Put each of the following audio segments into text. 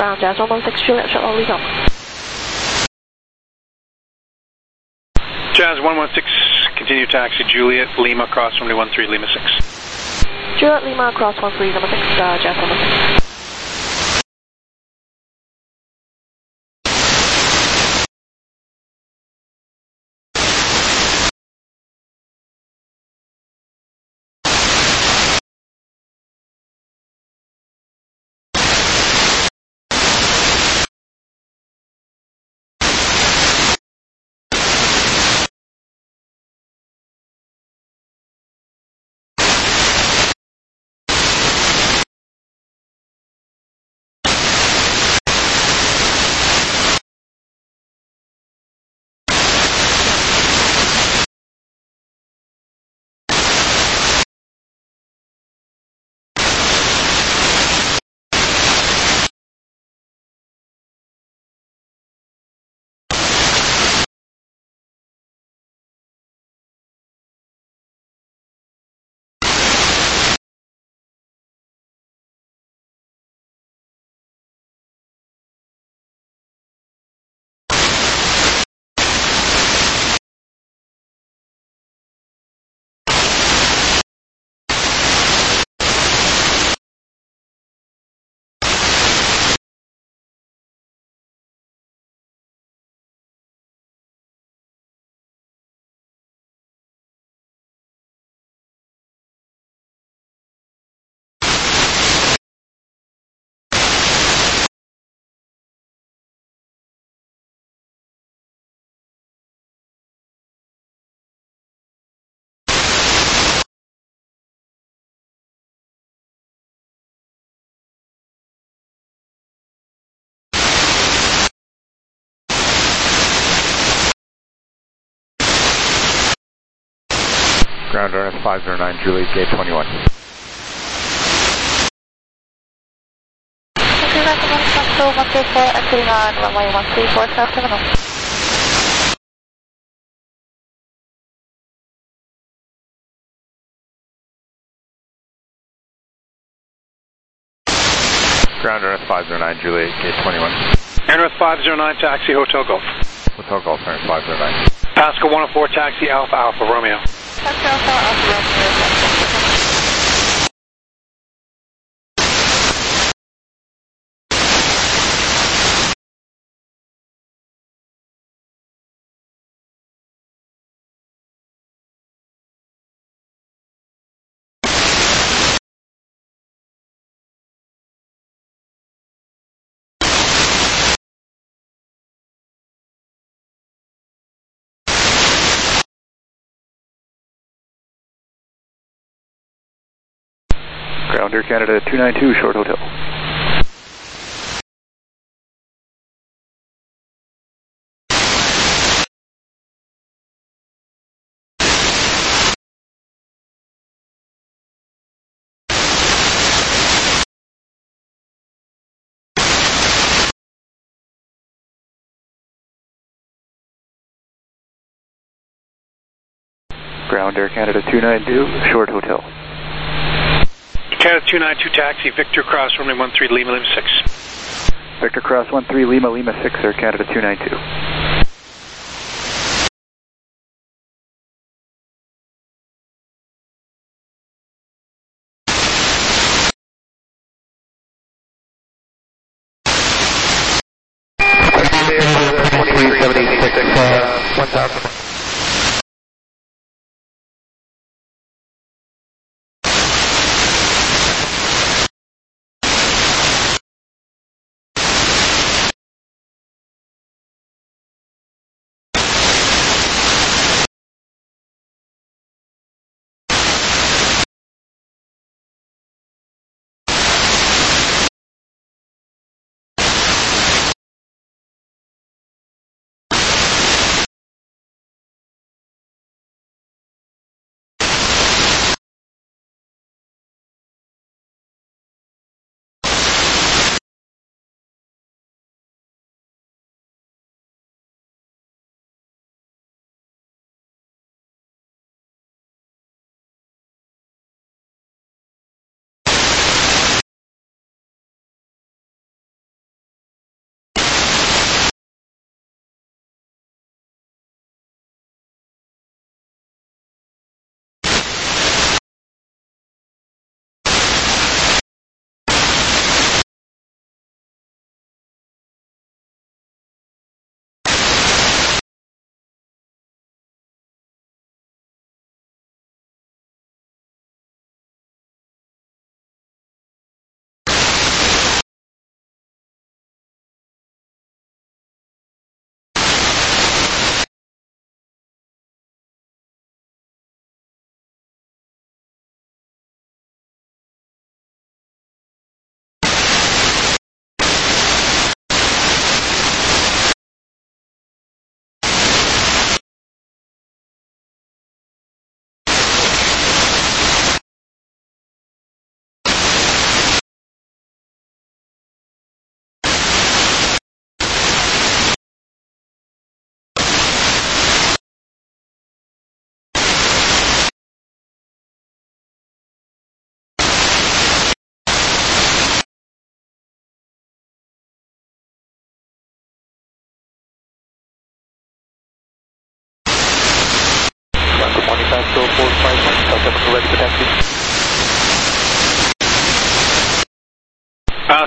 Ground Jazz 116 Juliet, shuttle Lima. Jazz 116, continue taxi Juliet Lima, cross runway 13 Lima 6. Juliet Lima, cross 13 Lima 6, Jazz 116. Ground RF 509 Juliet, gate 21. Okay, that's 124, entering on runway 134, South Terminal. Ground RF 509 Juliet, gate 21. NRF 509, taxi Hotel Golf. Hotel Golf, NRF 509. Pascal 104, taxi Alpha Alpha Romeo. Pascal Alpha Romeo. Ground Air Canada 292, short hotel. Ground Air Canada 292, short hotel. Canada 292, taxi Victor Cross runway 13 Lima Lima 6. Victor Cross 13 Lima Lima 6, Air Canada 292. There, 1000.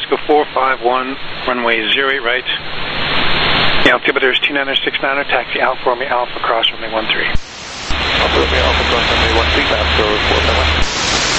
Oscar 451, runway 08 right. The altimeter is 2969, taxi Alfa Romeo Alpha, cross runway 13. Alfa Romeo Alpha, cross runway 13, Oscar 451.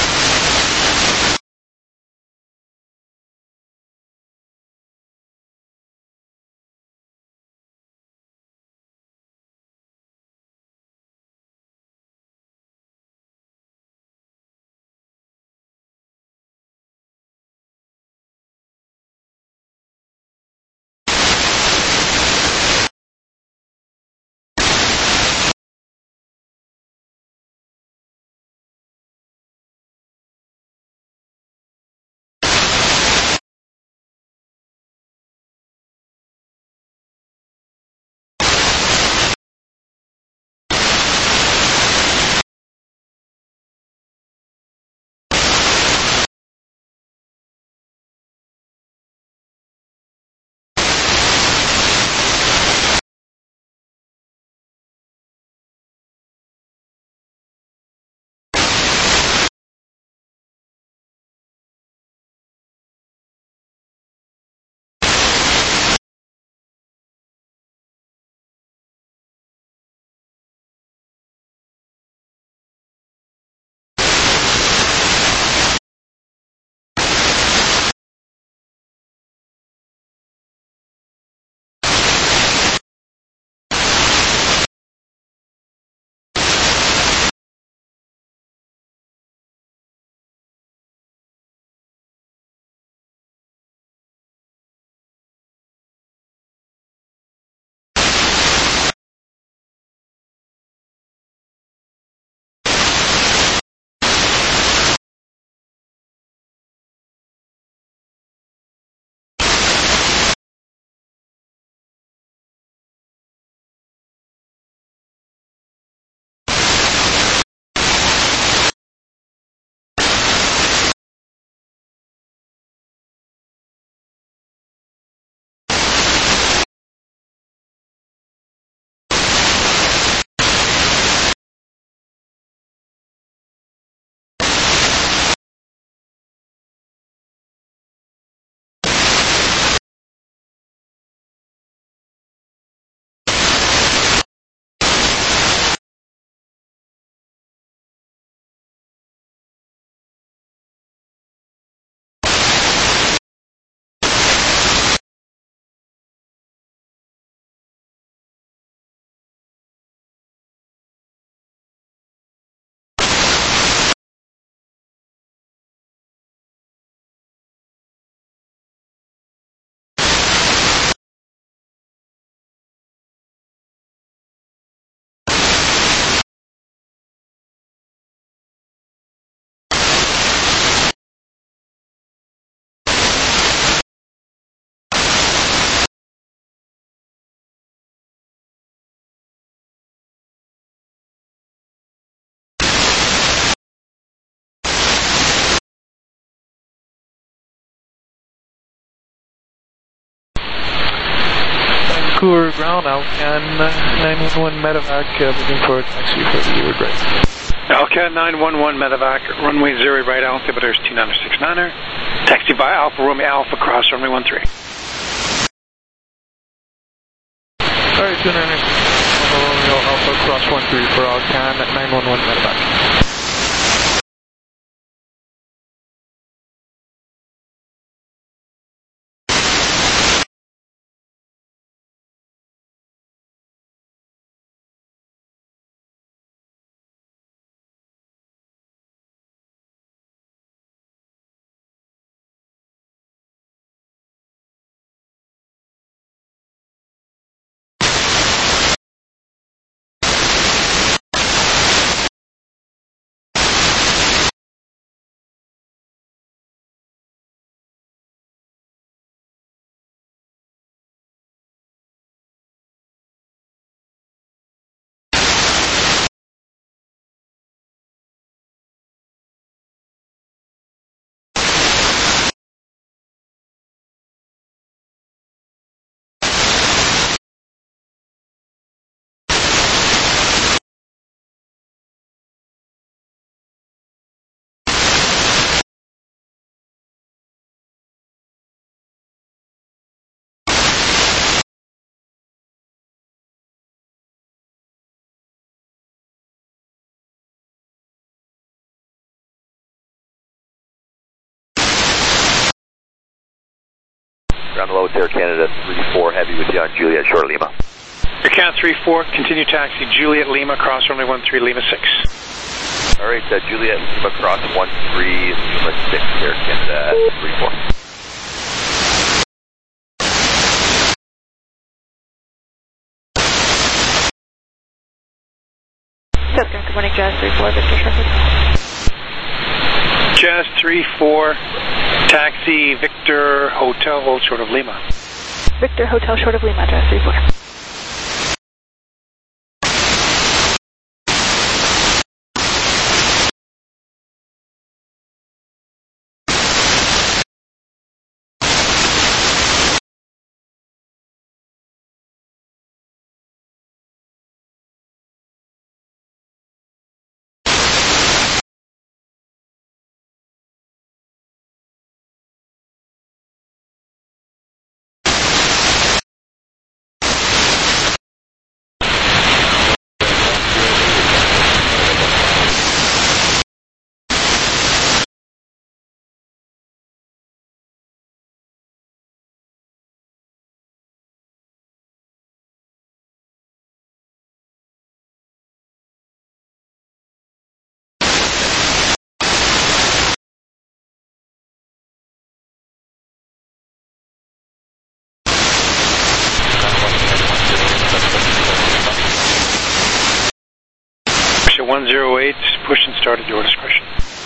Vancouver ground, Alcan 911 medevac, looking for a taxi for the leeward right. Alcan 911 medevac, runway 0 right, altimeter is 2969. Taxi via Alfa Romeo Alpha, cross runway 13. Alright, 29 Alfa Romeo Alpha, cross 13 for Alcan 911 medevac. Ground low, Air Canada 3-4, heavy with you on Juliet, short Lima. Air Canada 3-4, continue taxi, Juliet Lima, cross runway 13, Lima 6. All right, Juliet Lima, cross 13, Lima 6, Air Canada 3-4. Good morning, Jazz 3-4, Victor Shepherd. Jazz 3-4, taxi, Victor, Hotel, hold short of Lima. Victor, Hotel, short of Lima, Jazz 3-4. Russia 108, push and start at your discretion.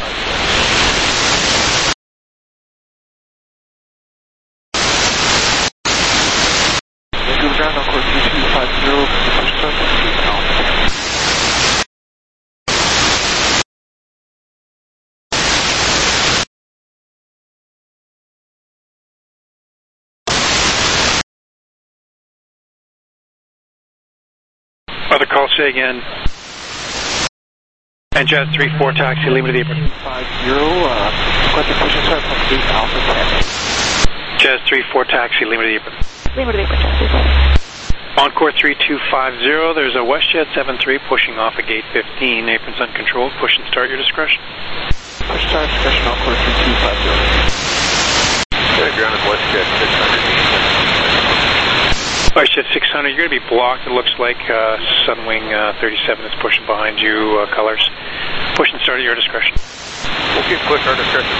Ground on course 3250, push start, Other call, say again. And Jazz 3-4, taxi, Lima to the apron. 50, request a push and start from 8 Alpha Tango. Jazz 3-4, taxi, Lima to the apron. Lima to the apron, Jazz 3-4. Encore 3250, there's a WestJet 73 pushing off at gate 15, aprons uncontrolled, push and start your discretion. Push start, discretion on course 3250. Ground on WestJet 600. WestJet 600, you're going to be blocked, it looks like Sunwing 37 is pushing behind you, colors. Push and start at your discretion. Okay, push our discretion,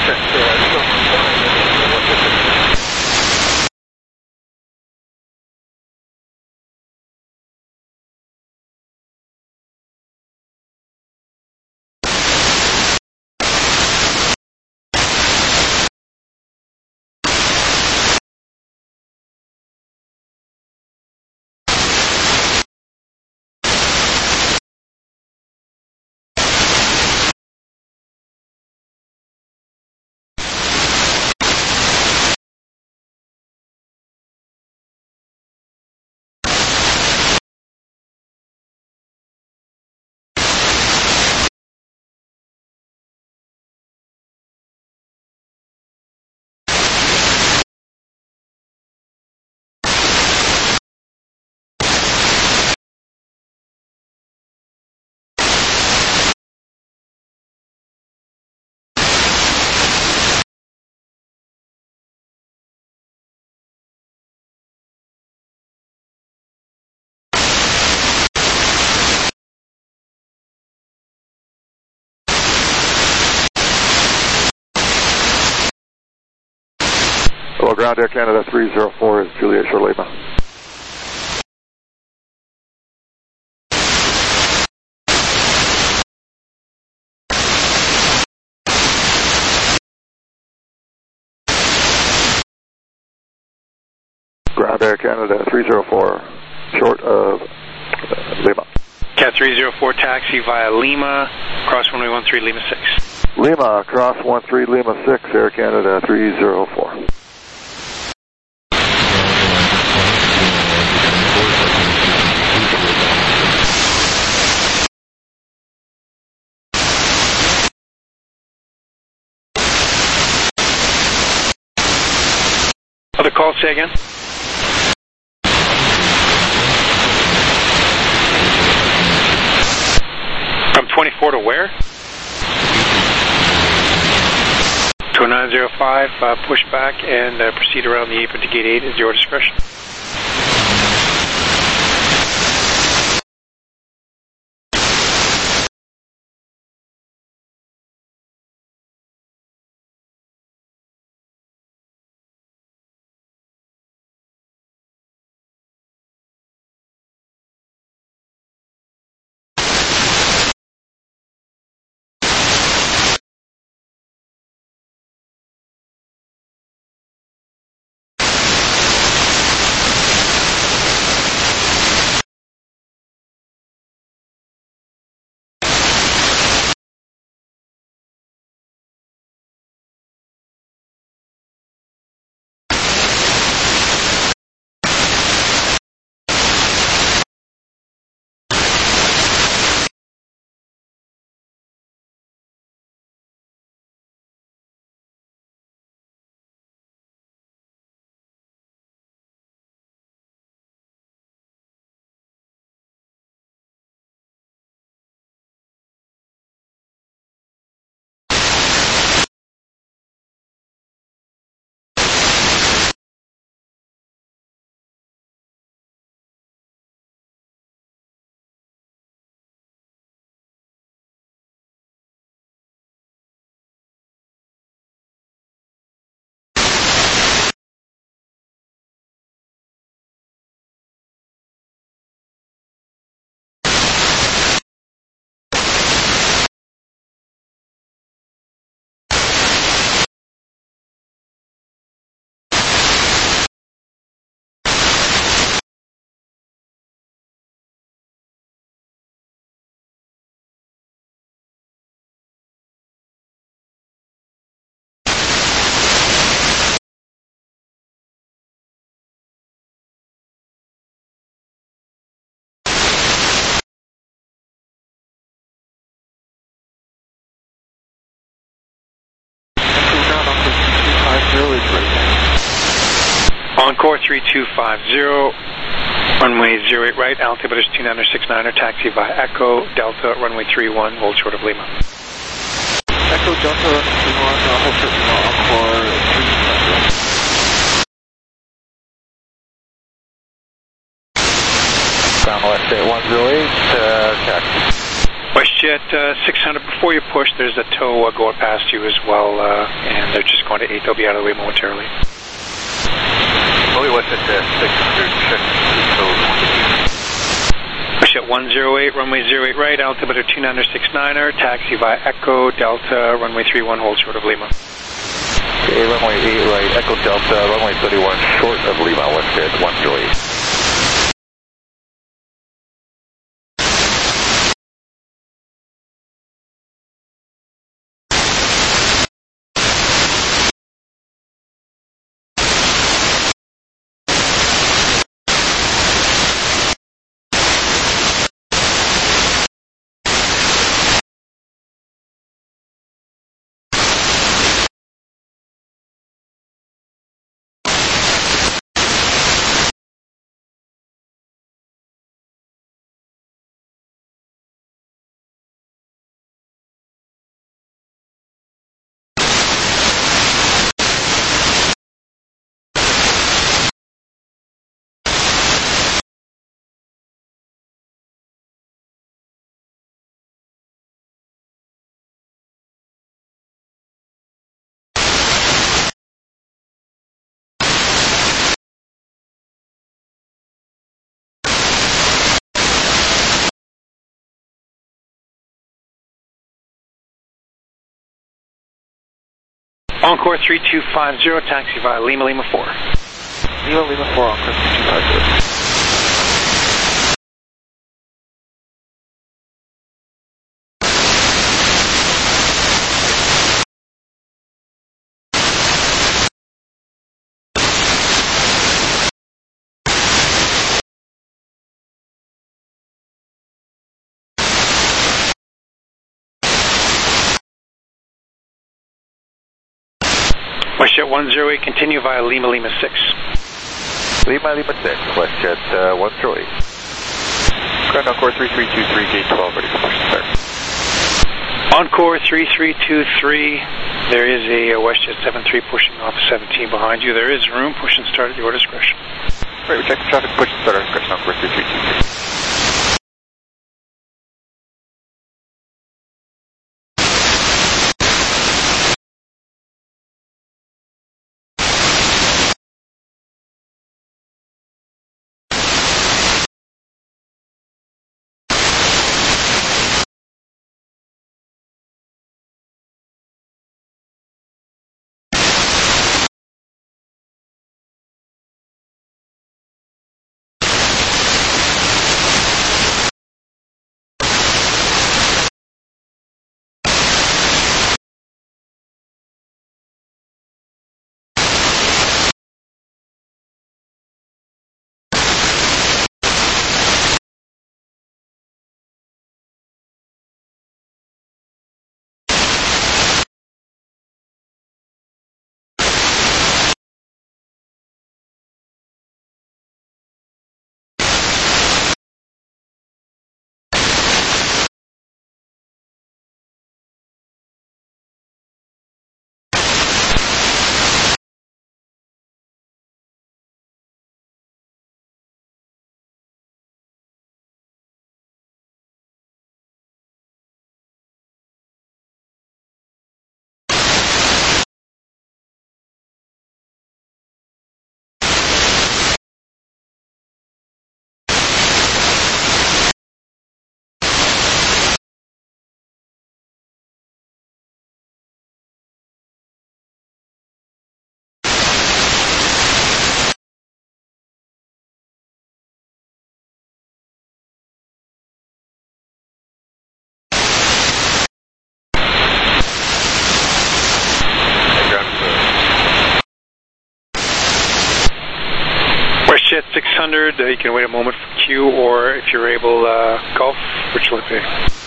Hello, Ground Air Canada 304 is Juliet, short Lima. Ground Air Canada 304, short of Lima. Cat 304, taxi via Lima, cross runway 13, Lima 6. Lima, cross 13, Lima 6, Air Canada 304. Other call, say again. From 24 to where? To 0905, push back and proceed around the apron to gate 8 at your discretion. Encore 3250, runway 08 right, altimeter is 2969er, taxi via Echo Delta, runway 31, hold short of Lima. Echo Delta, runway 31, hold short of Lima, Encore 3250. Down west 8108, taxi. WestJet 600, before you push, there's a tow going past you as well, and they're just going to 8, they'll be out of the way momentarily. WestJet 600, check WestJet 108, runway 08 right, altimeter 2969er, taxi via Echo Delta, runway 31, hold short of Lima. Okay, runway 8 right, Echo Delta, runway 31, short of Lima, WestJet 108. Encore 3250, taxi via Lima, Lima 4. Lima, Lima 4, Encore 3250. WestJet 108, continue via Lima, Lima 6. Lima, Lima 6, WestJet 108. Ground Encore 3323, gate 12, ready for push start. Encore 3323, There is a WestJet 73 pushing off 17 behind you. There is room, push and start at your discretion. Right, we check the traffic, push and start our discretion on course 3323. WestJet 600, you can wait a moment for Q, or if you're able, Gulf, which will it be?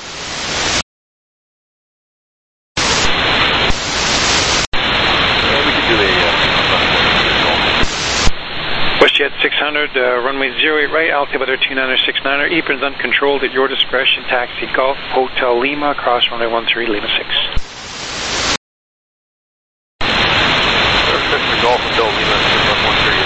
We can do the WestJet 600, runway 08 right, altimeter 2969er, EPRN's uncontrolled at your discretion, taxi Gulf, Hotel Lima, cross runway 13, Lima 6. Golf, Hotel Lima 613.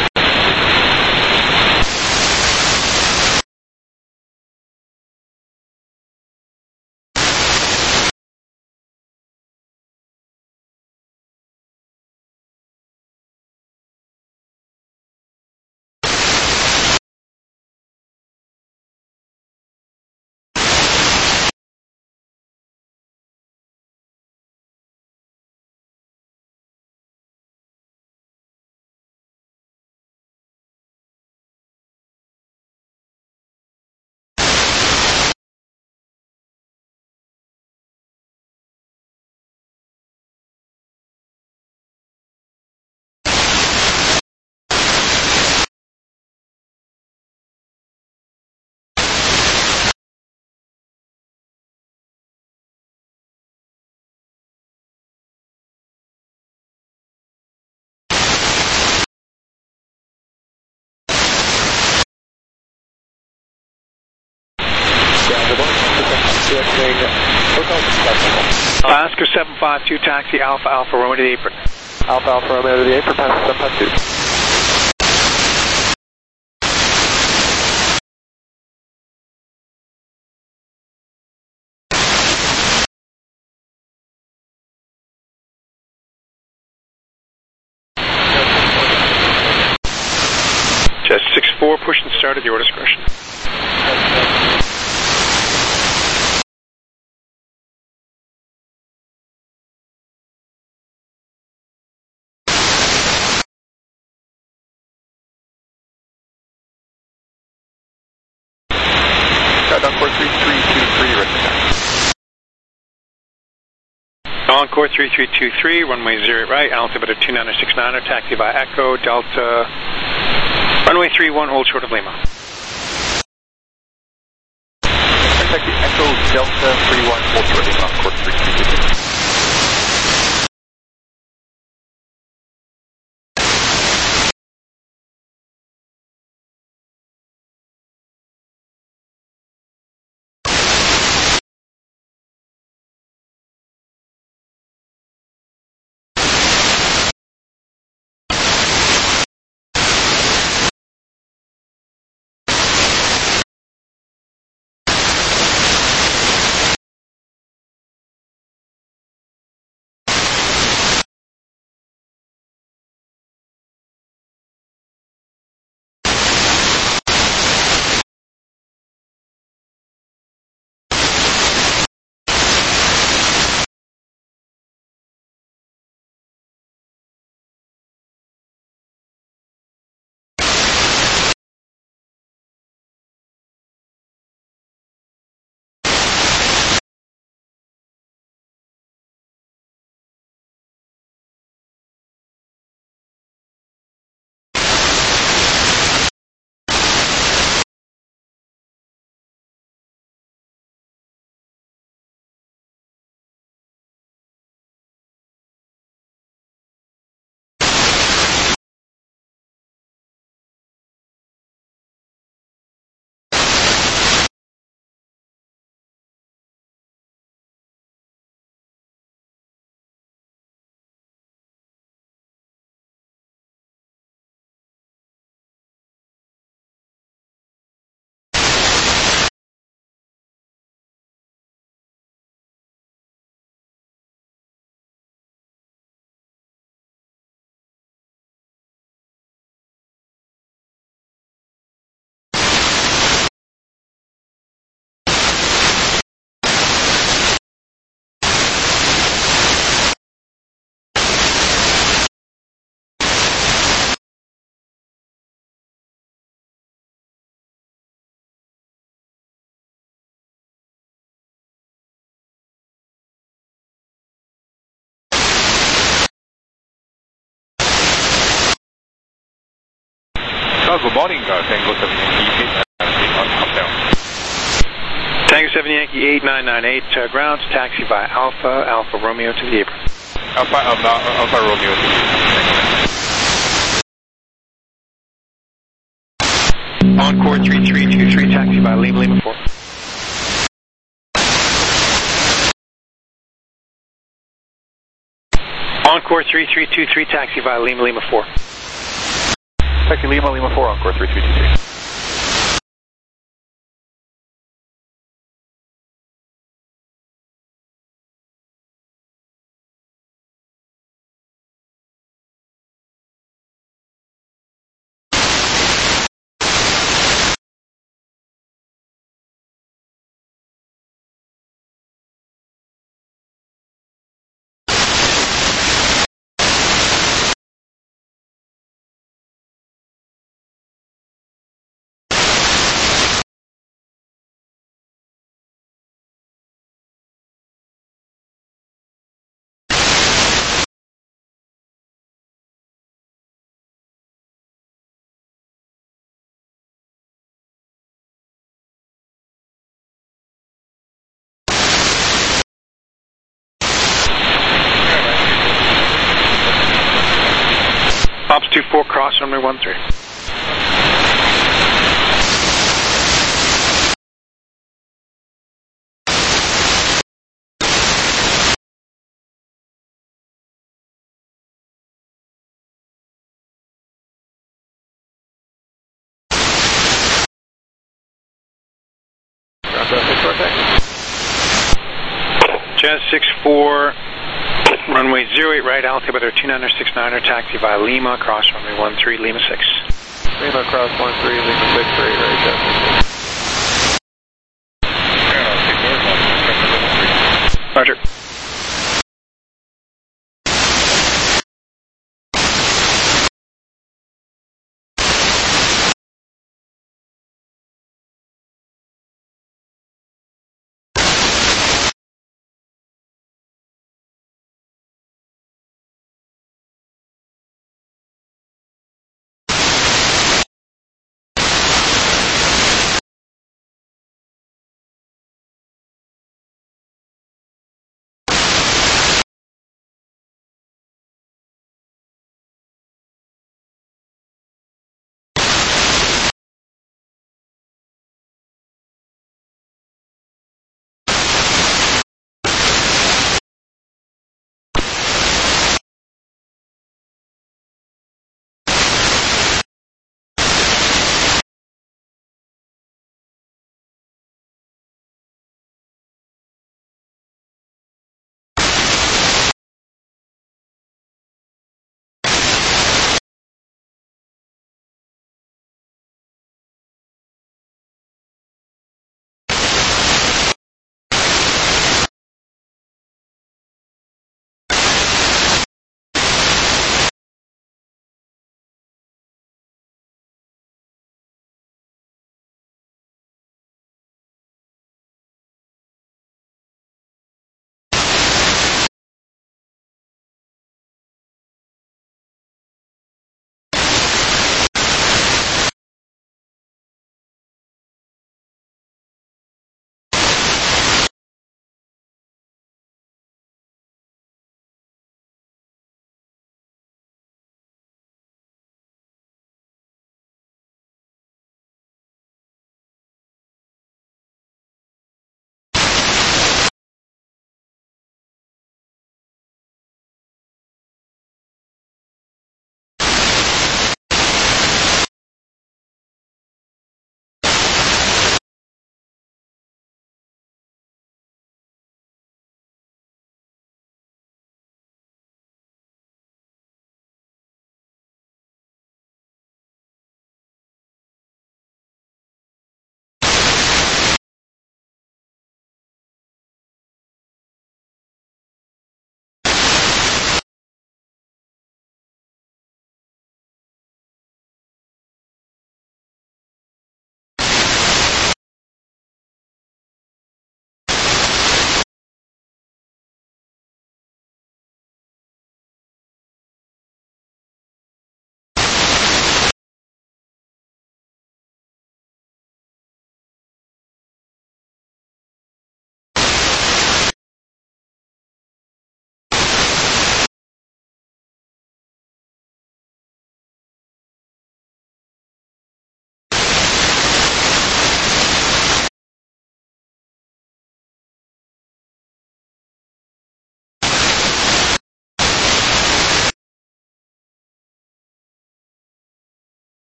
Oscar 752, taxi Alpha Alpha Romeo to the apron. Alpha Alpha Romeo to the apron, pass 752. Jet 64, push and start at your discretion. Encore 3323, Encore 3323, runway 08 right, altimeter 2969er, taxi by Echo, Delta, runway 31, hold short of Lima. Taxi Echo, Delta 31, hold short of Lima, Encore 3323. good morning, Tango 7 Yankee 898 up down. Tango 7 Yankee 8998, grounds, taxi by Alpha Romeo to the apron. Alpha Romeo to the apron. Encore 3323, taxi by Lima 4. Encore 3323, taxi by Lima 4. Taxi Lima 4, Encore 3323. Ops 24, cross runway 13. Jazz 64, runway 08 right, altimeter 2969er, taxi by Lima, cross runway 13, Lima 6. Lima cross 13, Lima 6, right, Jazz. Roger.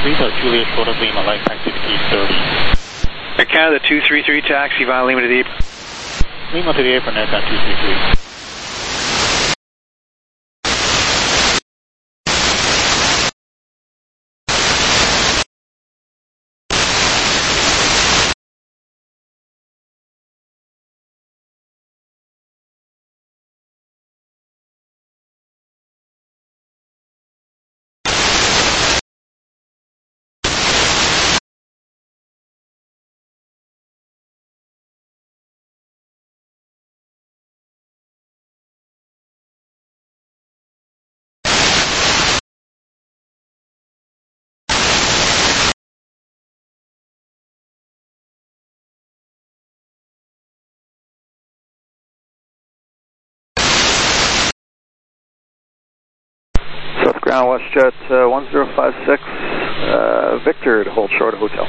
123, Juliet Short of Lima, light activity 30. Air Canada 233, taxi via Lima to the apron. Lima to the apron, aircraft 233. South ground, WestJet 1056, Victor to hold short of hotel.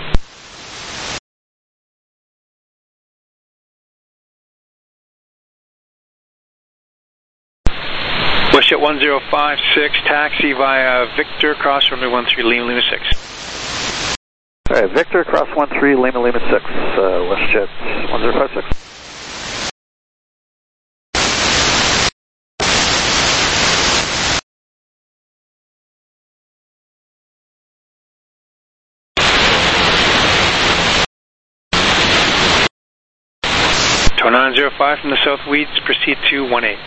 WestJet 1056, taxi via Victor, cross runway 13, Lima, Lima 6. Alright, Victor, cross 13, Lima, Lima 6, WestJet 1056. Tower 905 from the South Weeds, proceed to 18.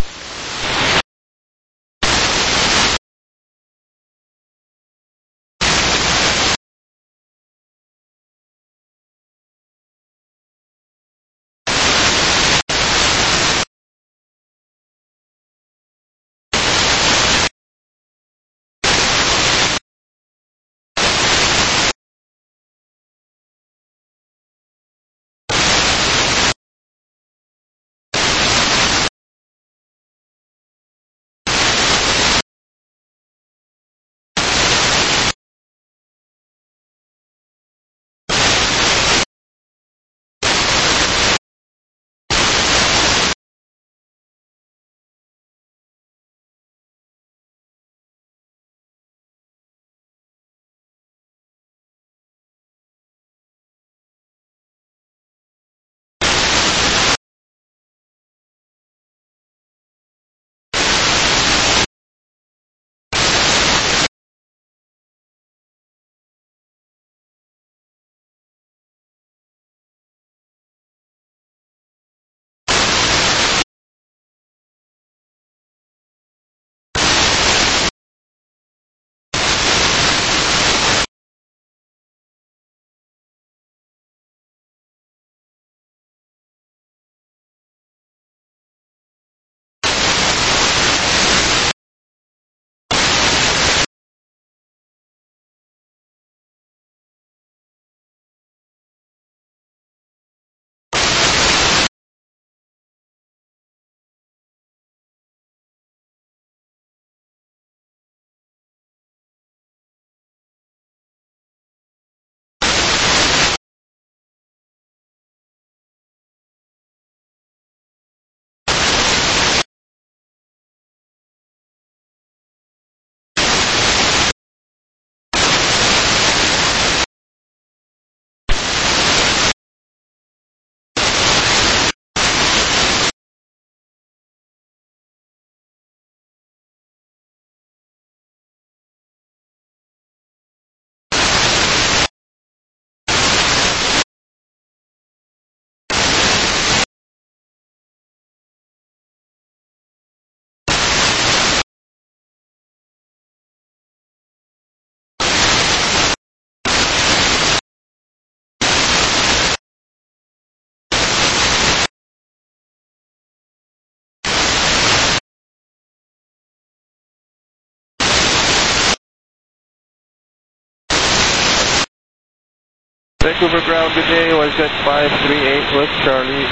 Vancouver ground, good day, WestJet 538 West Charlie,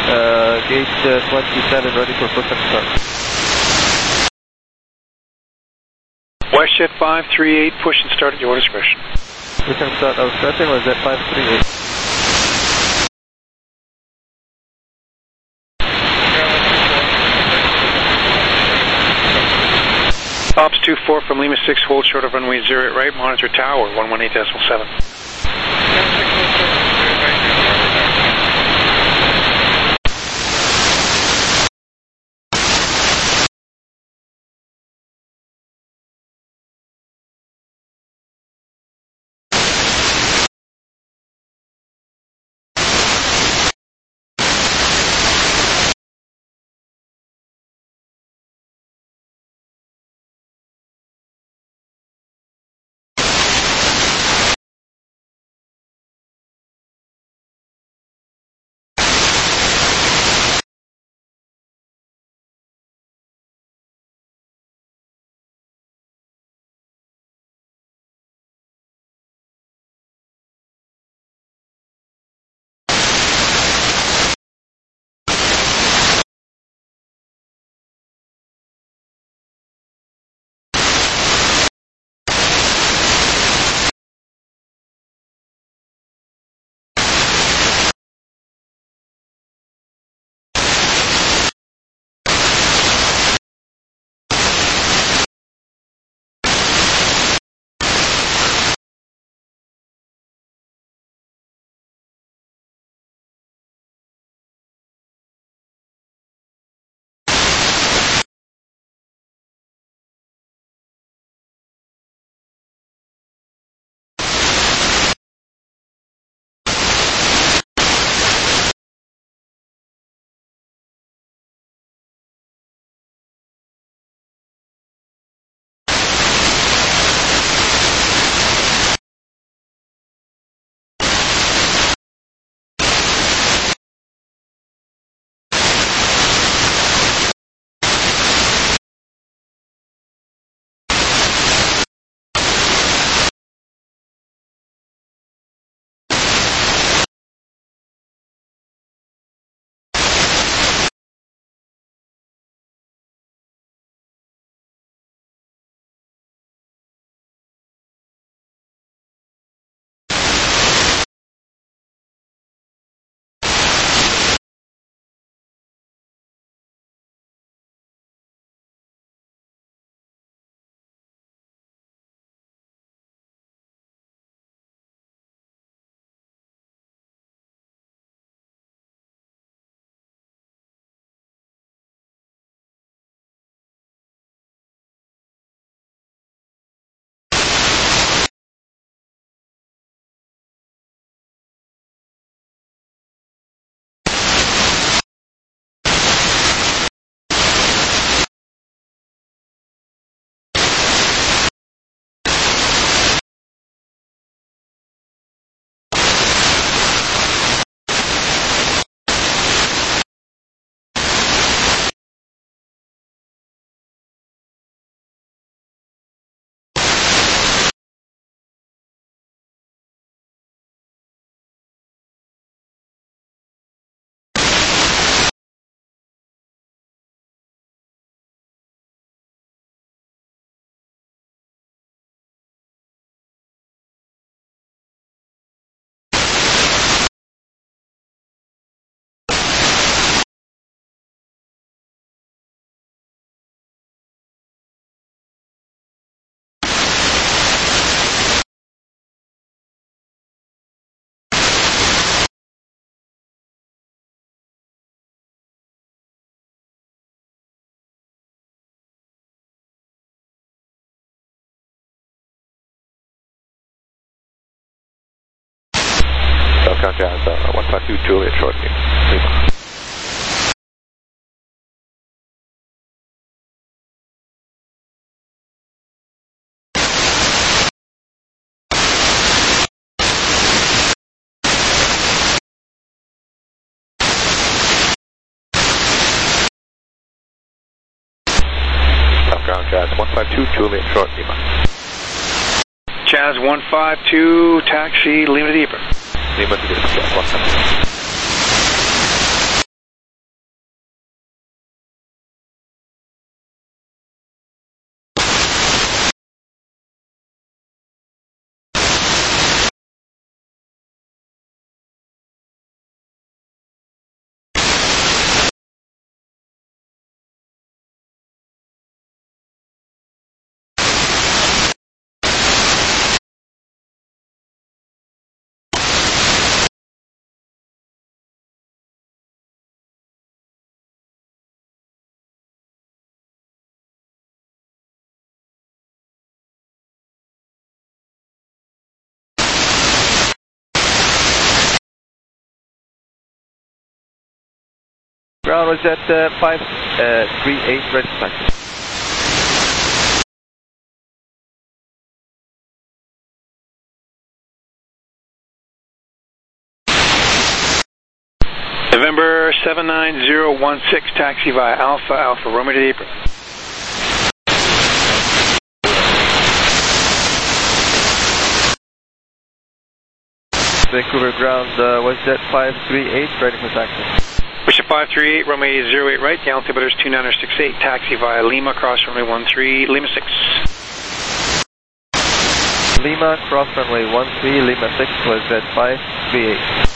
gate 27, ready for push and start. WestJet 538, push and start at your discretion. Push and start, I was starting, WestJet 538. Ops 24 from Lima 6, hold short of runway 08 right, monitor tower 118.7. Falcon Jazz 152 Juliet shortly. Lima. Falcon Jazz 152 Juliet short Lima. Jazz 152, taxi Lima Deeper. Lima to Jazz 152. Ground was at 538, ready for taxi. November 79016, taxi via Alpha, Alpha Romeo to the apron. Vancouver ground was at 538, ready for taxi. Wish 538, runway 08 right, the altimeter is 2968, taxi via Lima, cross runway 13, Lima 6. Lima, cross runway 13, Lima 6 was at 538.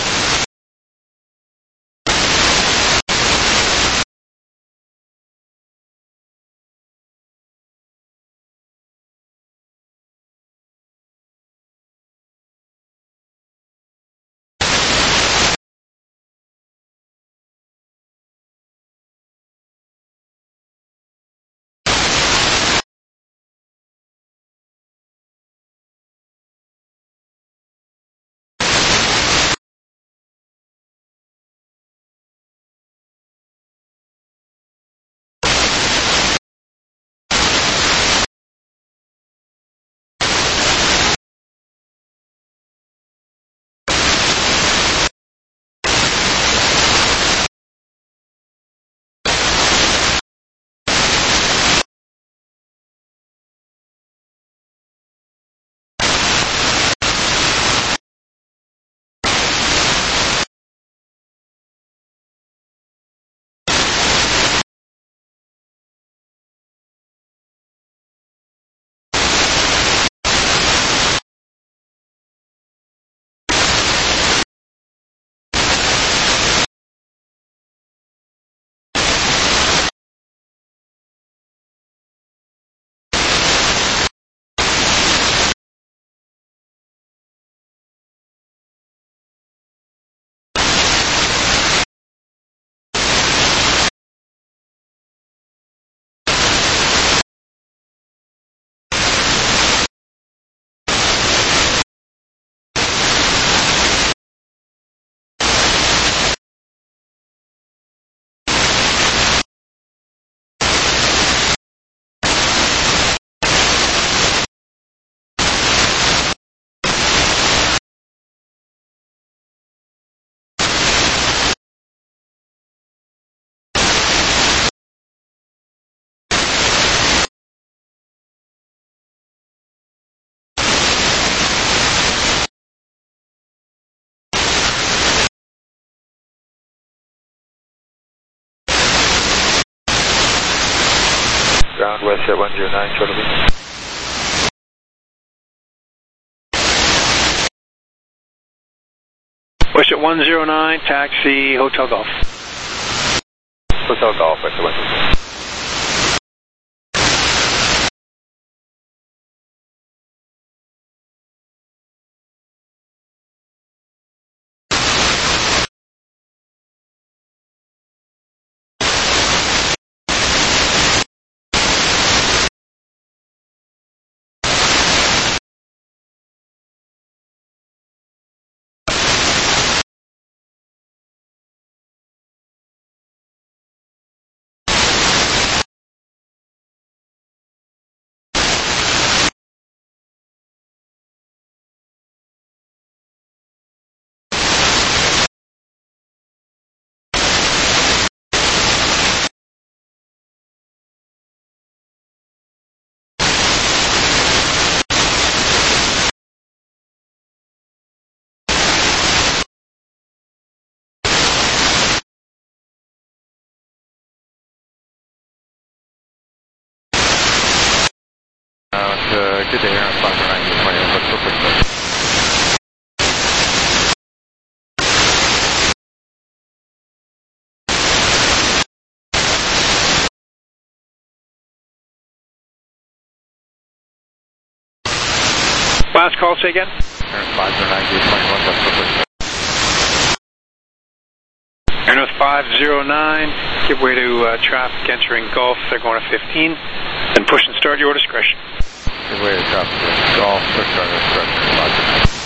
Ground west at 109, short of me. West at 109, taxi Hotel Golf. Hotel Golf, west at 109. Good day, Aaron 590, what's the quick Last call, say again? Aaron 590, 21, what's the quick Aaron with 509, give way to traffic entering Gulf, they're going to 15, then push and start your discretion. Good way to traffic Golf, push start your discretion, 509.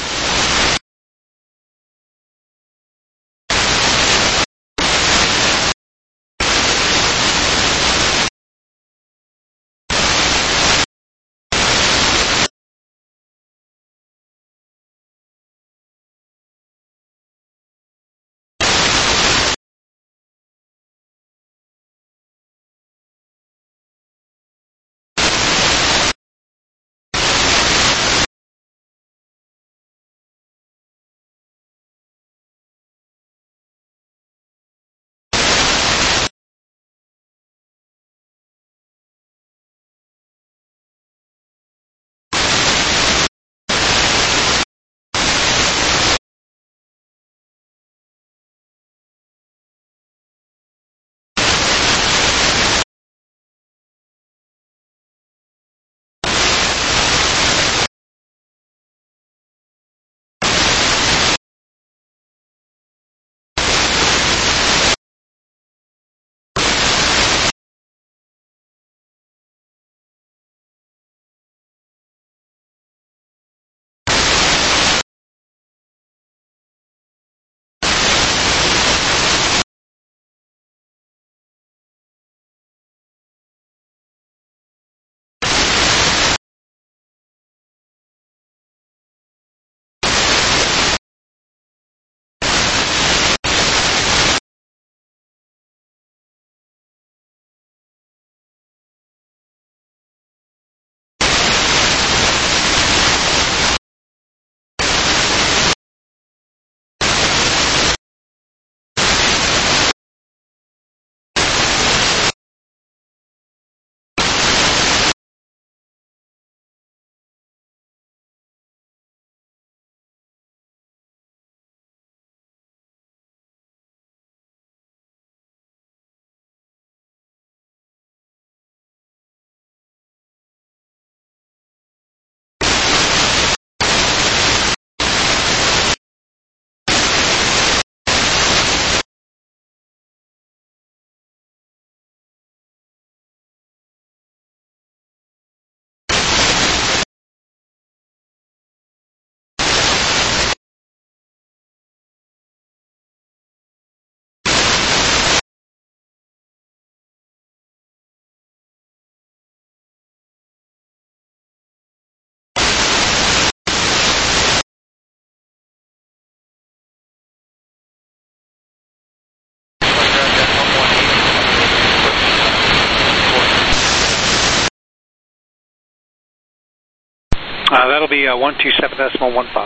That'll be 127.15.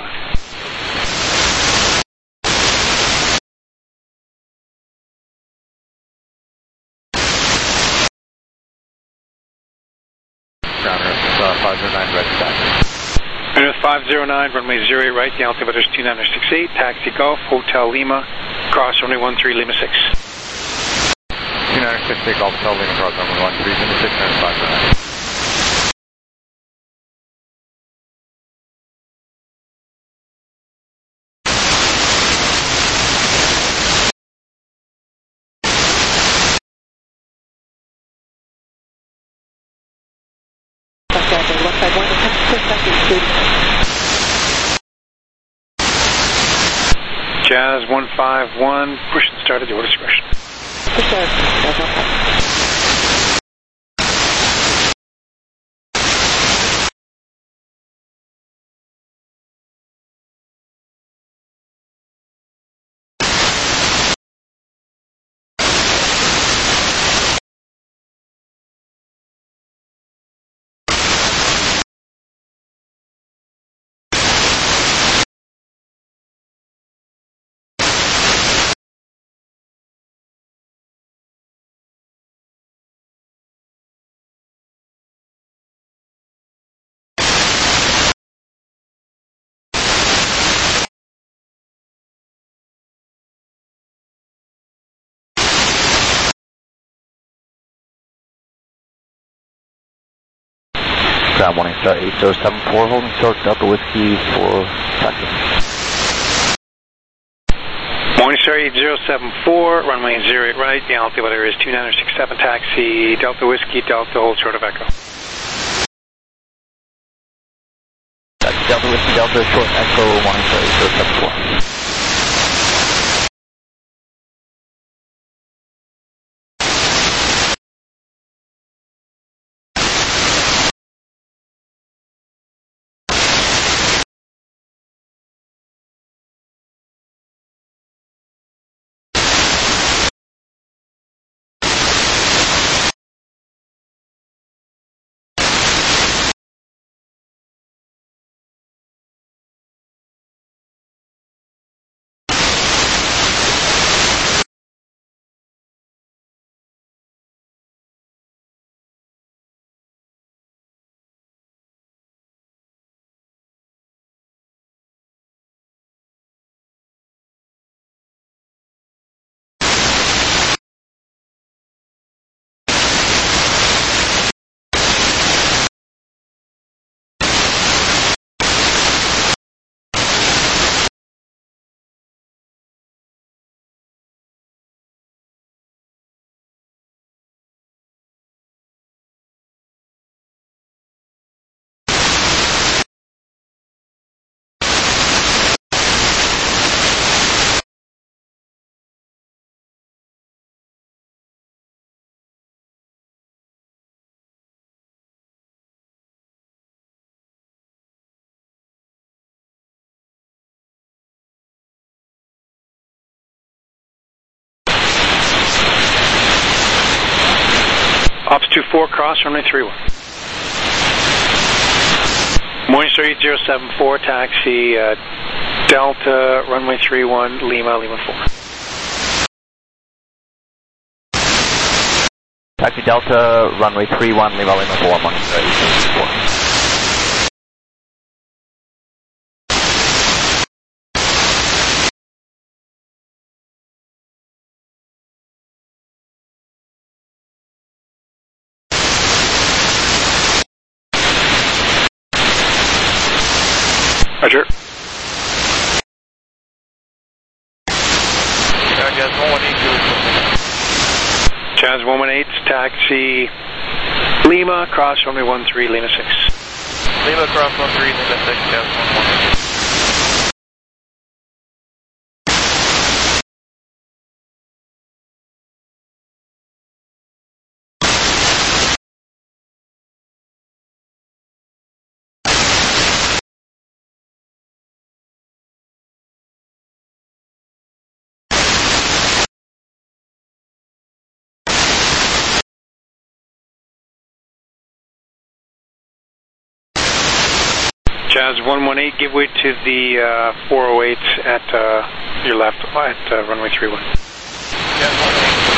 Ground 509, red back. Minus 509, runway 08 right, the altimeter is 2968, taxi Golf, Hotel Lima, cross runway 13, Lima 6. 2968, Golf Hotel Lima, cross runway 13, Lima 6, minus 509. Jazz 151, push and start at your discretion. Push start, Jazz 151. Ground Morning Star 8074, holding short Delta Whiskey for taxi. Morningstar 8074, runway 08 right, the altimeter is 2967, taxi Delta Whiskey, Delta, hold short of Echo. Taxi Delta Whiskey, Delta, short Echo, Morningstar 8074. Ops 24, cross runway 31. Morningstar 8074, taxi Delta, runway 31, Lima, Lima 4. Taxi Delta, runway 31, Lima, Lima 4, Morningstar 8074. Roger. Jazz 118, Jazz 118, taxi Lima, cross runway 13, Lima 6. Lima cross 13, Lima 6, Jazz 118. Jazz 118, give way to the 408 at your left at runway 31. Jazz 118.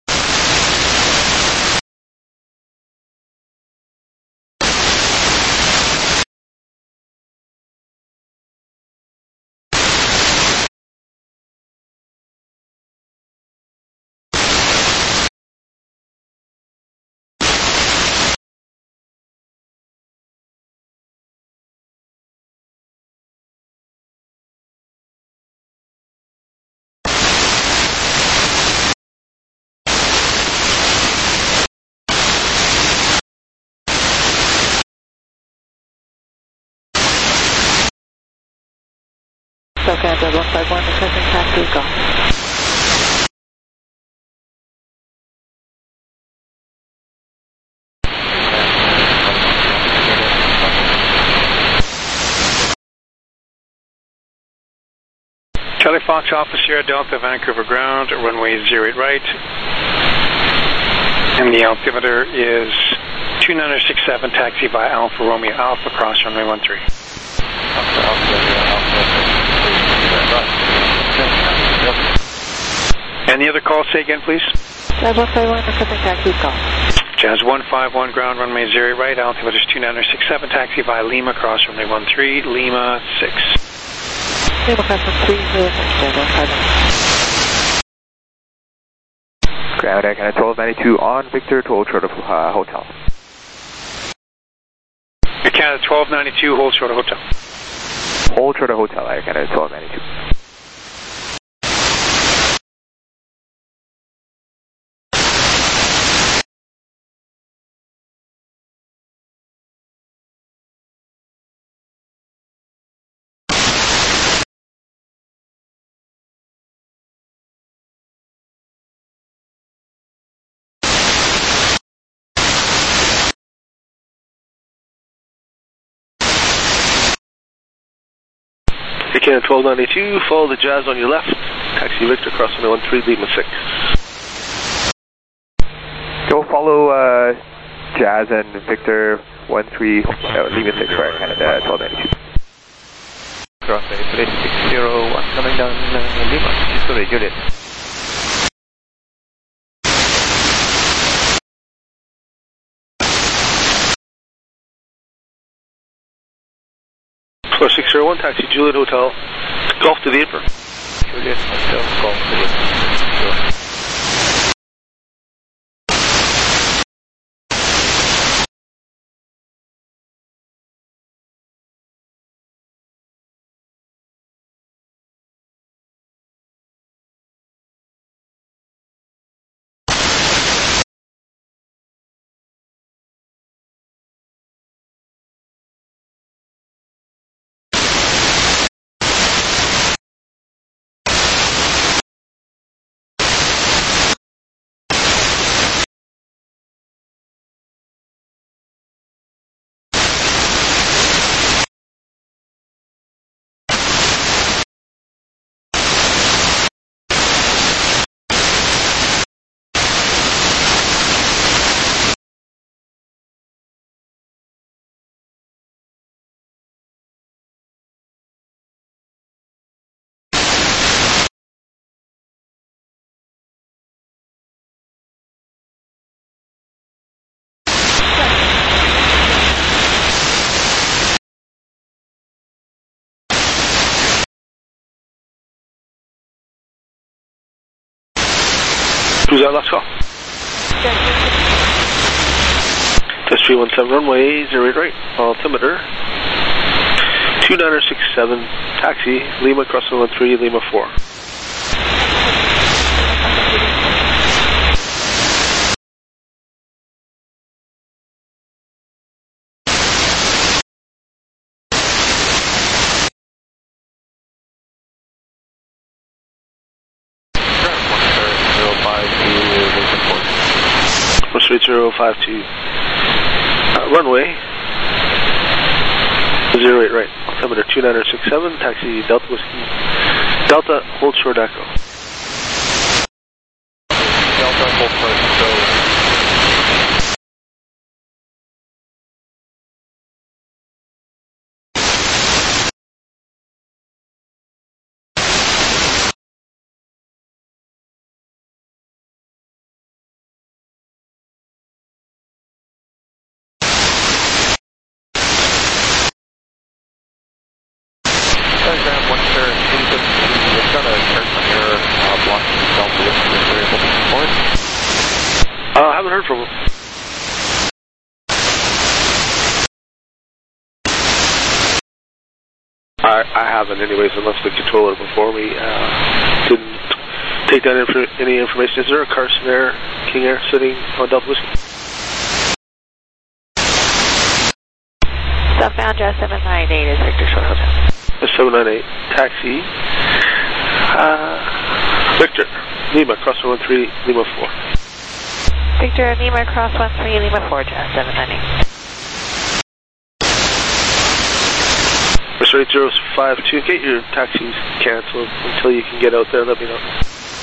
SoCal 151, requesting taxi, go. Charlie Fox, Alpha Sierra Delta, Vancouver ground, runway 08 right. And the altimeter is 2967, taxi by Alpha Romeo Alpha, cross runway 13. And the other call, say again, please. Jazz 151, requesting taxi, go. Jazz 151, ground runway 08 right, altimeter is 2967, taxi by Lima, cross runway 13, Lima 6. Lima, cross 3, Jazz 151. Ground Air Canada 1292 on Victor to hold short of hotel. Air Canada 1292, hold short of hotel. Hold short of hotel, Air Canada 1292. Air Canada 1292, follow the Jazz on your left. Taxi Victor, cross runway 13, Lima 6. Go follow Jazz and Victor 13, Lima 6 for Air Canada 1292. Cross 3861 coming down Lima. Sorry, Juliet. Floor 601, taxi Juliet Hotel, Golf to the apron. Juliet Hotel, Golf to the apron. Who's that last call? Test 317 runway 08 right, altimeter 2967, taxi Lima, cross runway 13, Lima 4. Push rate 052. Runway 08 right, altimeter 2967, taxi Delta Whiskey, Delta, hold short echo. Delta, hold short echo. heard from him. I haven't anyways, unless the controller before me didn't take down any information. Is there a Carson Air, King Air sitting on Delta Whiskey? Southbound Jazz 798 is Victor Short Hotel. 798, taxi. Victor, Lima, cross 13, Lima 4. Victor, Lima, cross 13, Lima 4, Jazz 798. Sorry, 052, get your taxis canceled until you can get out there, let me know.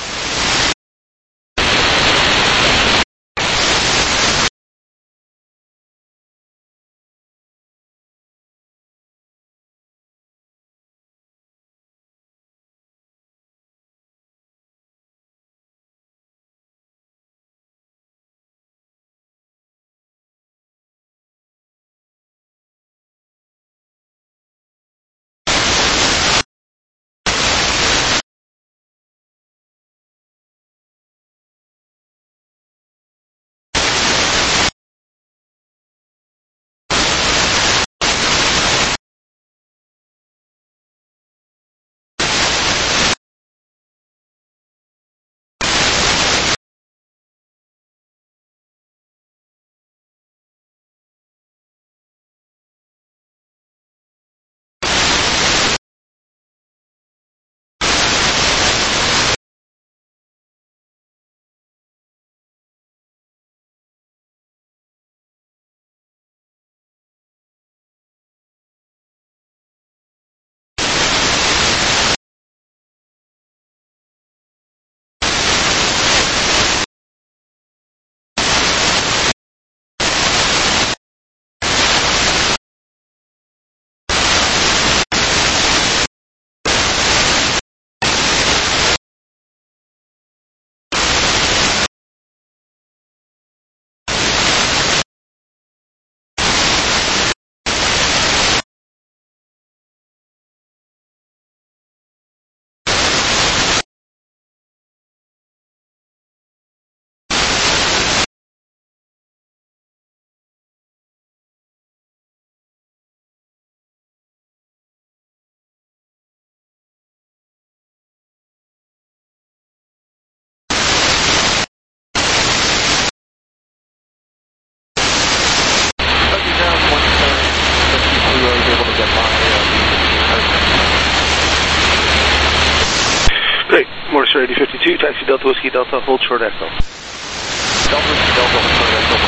Great, Morris 8052, taxi Delta Whiskey Delta, hold short echo. Delta Whiskey Delta, hold short echo,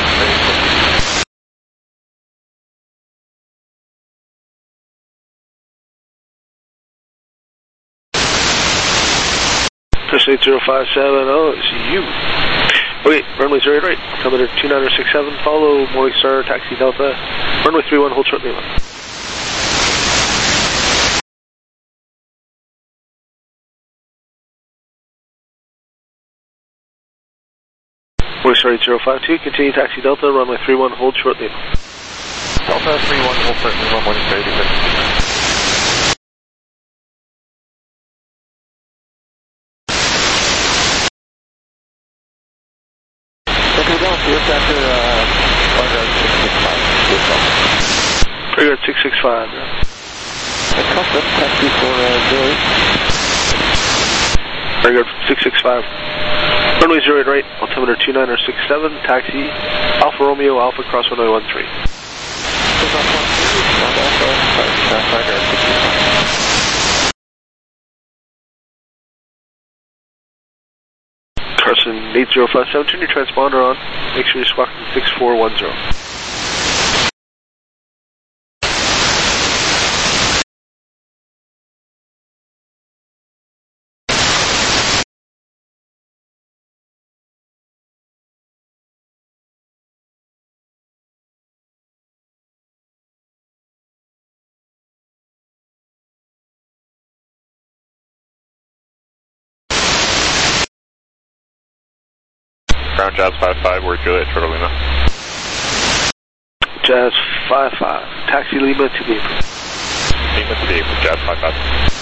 Push 80570, it's you. Okay, runway 0 right, coming at 2967, follow Morningstar, taxi Delta, runway 31, hold short Lima. Morningstar 8052, continue taxi Delta, runway 31, hold short Lima. Delta 31, hold short Lima, Morningstar 8052. Figure 665. Custom, taxi for Joey. Figure 665. Runway 0 right, altimeter 2967, taxi, Alpha Romeo, Alpha cross runway 13. Carson 8057, turn your transponder on, make sure you're squawking 6410. Ground Jazz 55, we're Juliet, Turtle Lima. Jazz 55, taxi Lima to the apron. Lima to the apron, Jazz 55.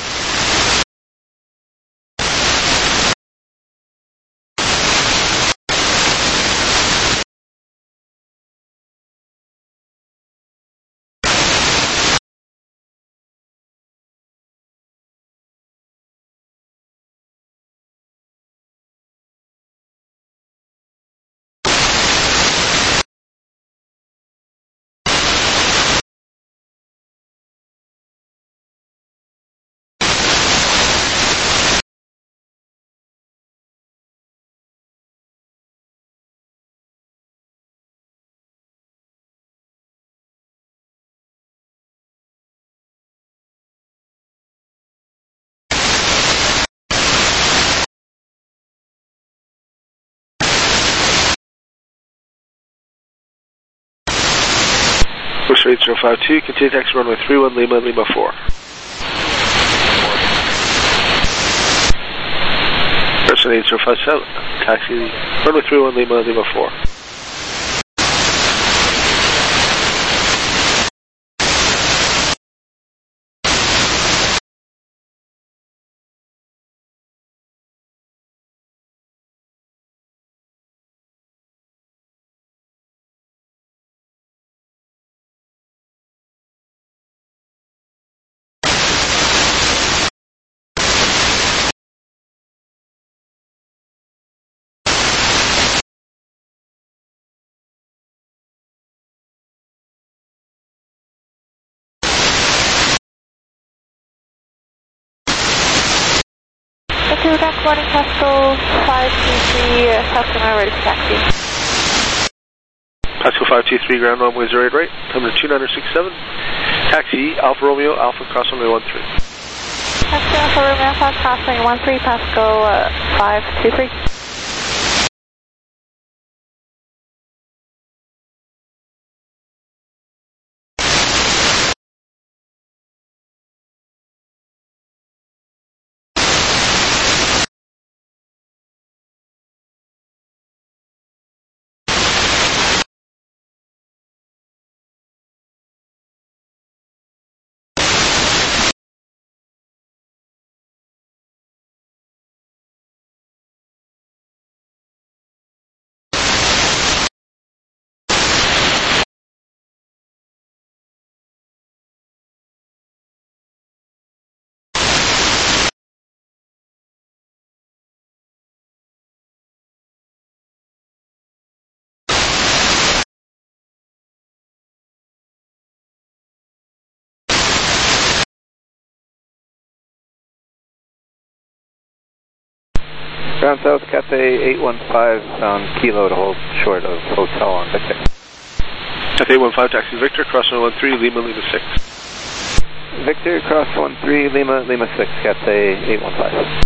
Worcester 8052, continue taxi runway 31 Lima, Lima 4. Person 8057, taxi runway 31 Lima, Lima 4. Quebec boarding Pascal 523, customer ready for taxi. Pascal 523, ground runway 08 right, number 2967, taxi Alpha Romeo, Alpha cross runway 13. Taxi Alpha Romeo, Alpha cross runway 13, Pascal 523. Ground South, Cathay 815 on Kilo to hold short of Hotel on Victor. Cathay 815, taxi Victor, cross runway 13, Lima, Lima 6. Victor, cross 13, Lima, Lima 6, Cathay 815.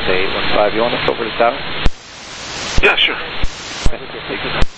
Delta 815. You want us over the tower? Yeah, sure. Take your time.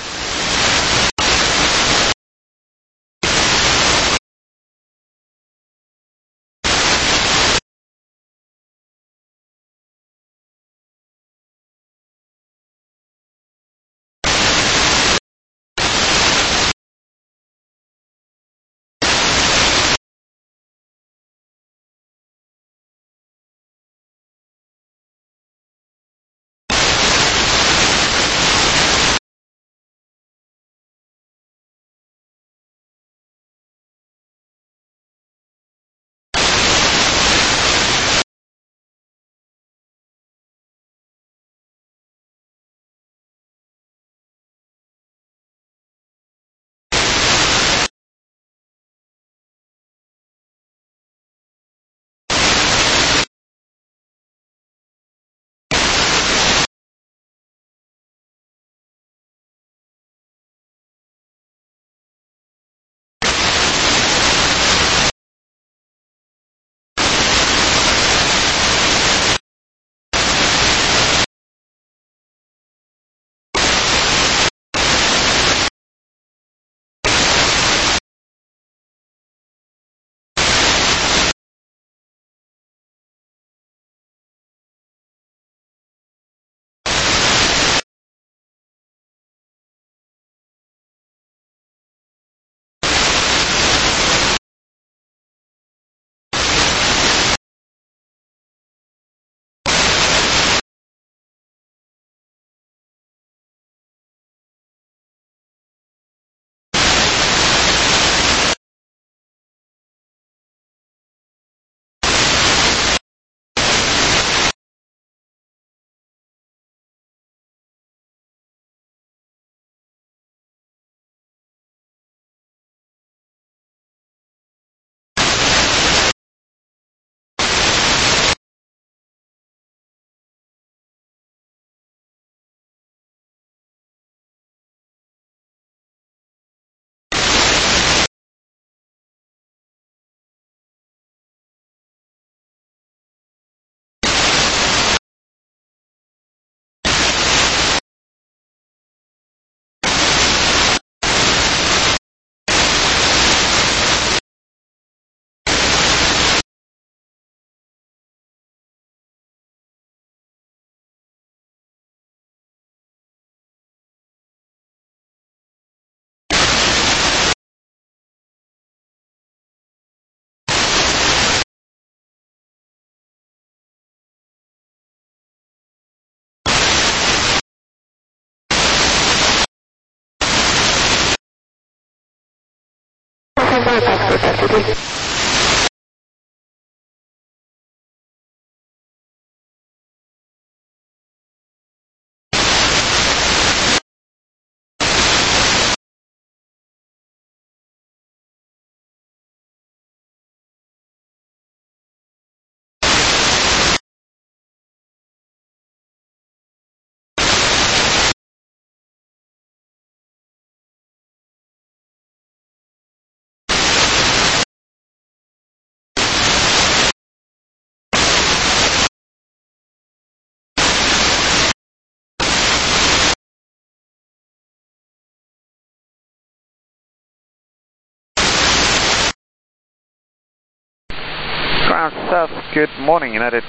Ground South, good morning, United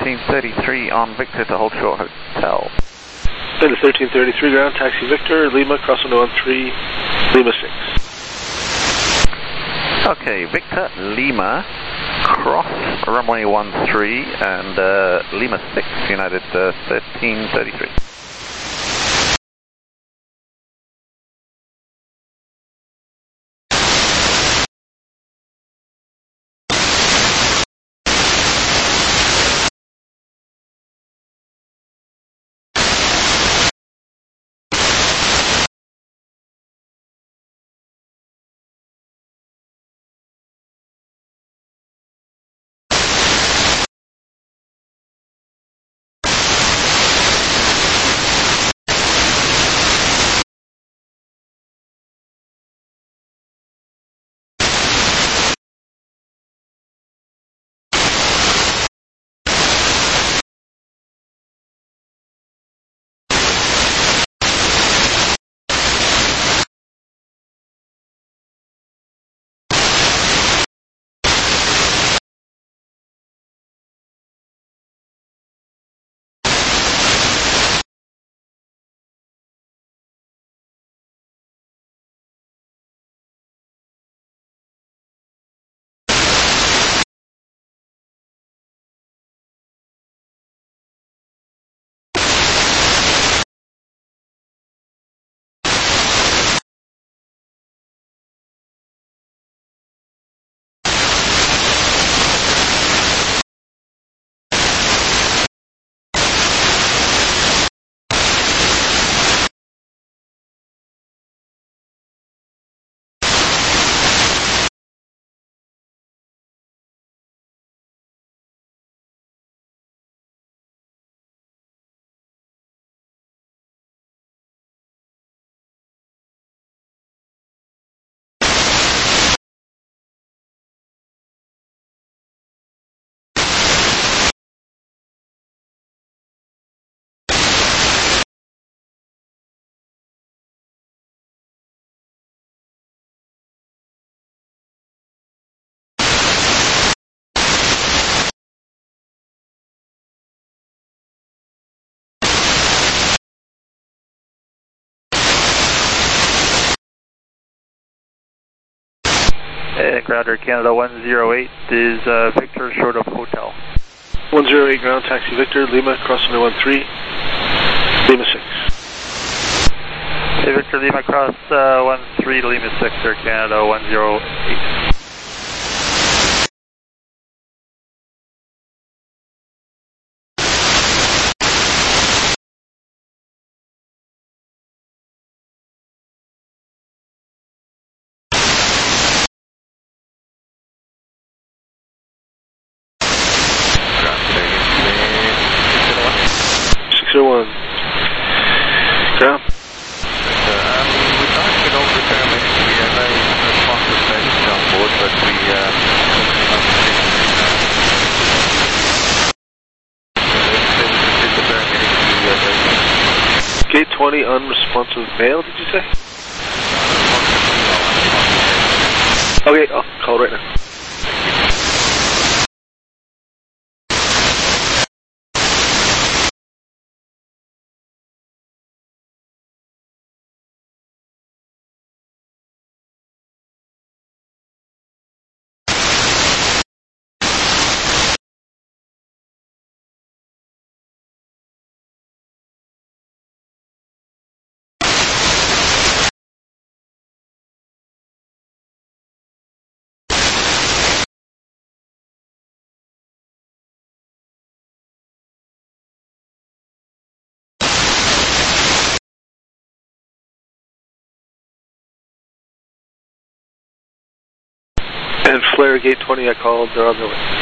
1333 on Victor to Hold Short Hotel. United 1333 ground, taxi Victor, Lima, cross 1013, Lima 6. Okay, Victor, Lima, cross runway 13 and Lima 6, United 1333. ground Air Canada 108 is Victor short of hotel. 108 ground, taxi Victor, Lima, cross runway 13, Lima 6. Hey Victor, Lima cross 13, Lima 6, Air Canada 108. Ground. We're not get over there. We have a responsive message on board, but we Gate 20 unresponsive mail, did you say? Okay, I'll call right now. And Flare Gate 20, I called, they're on their way.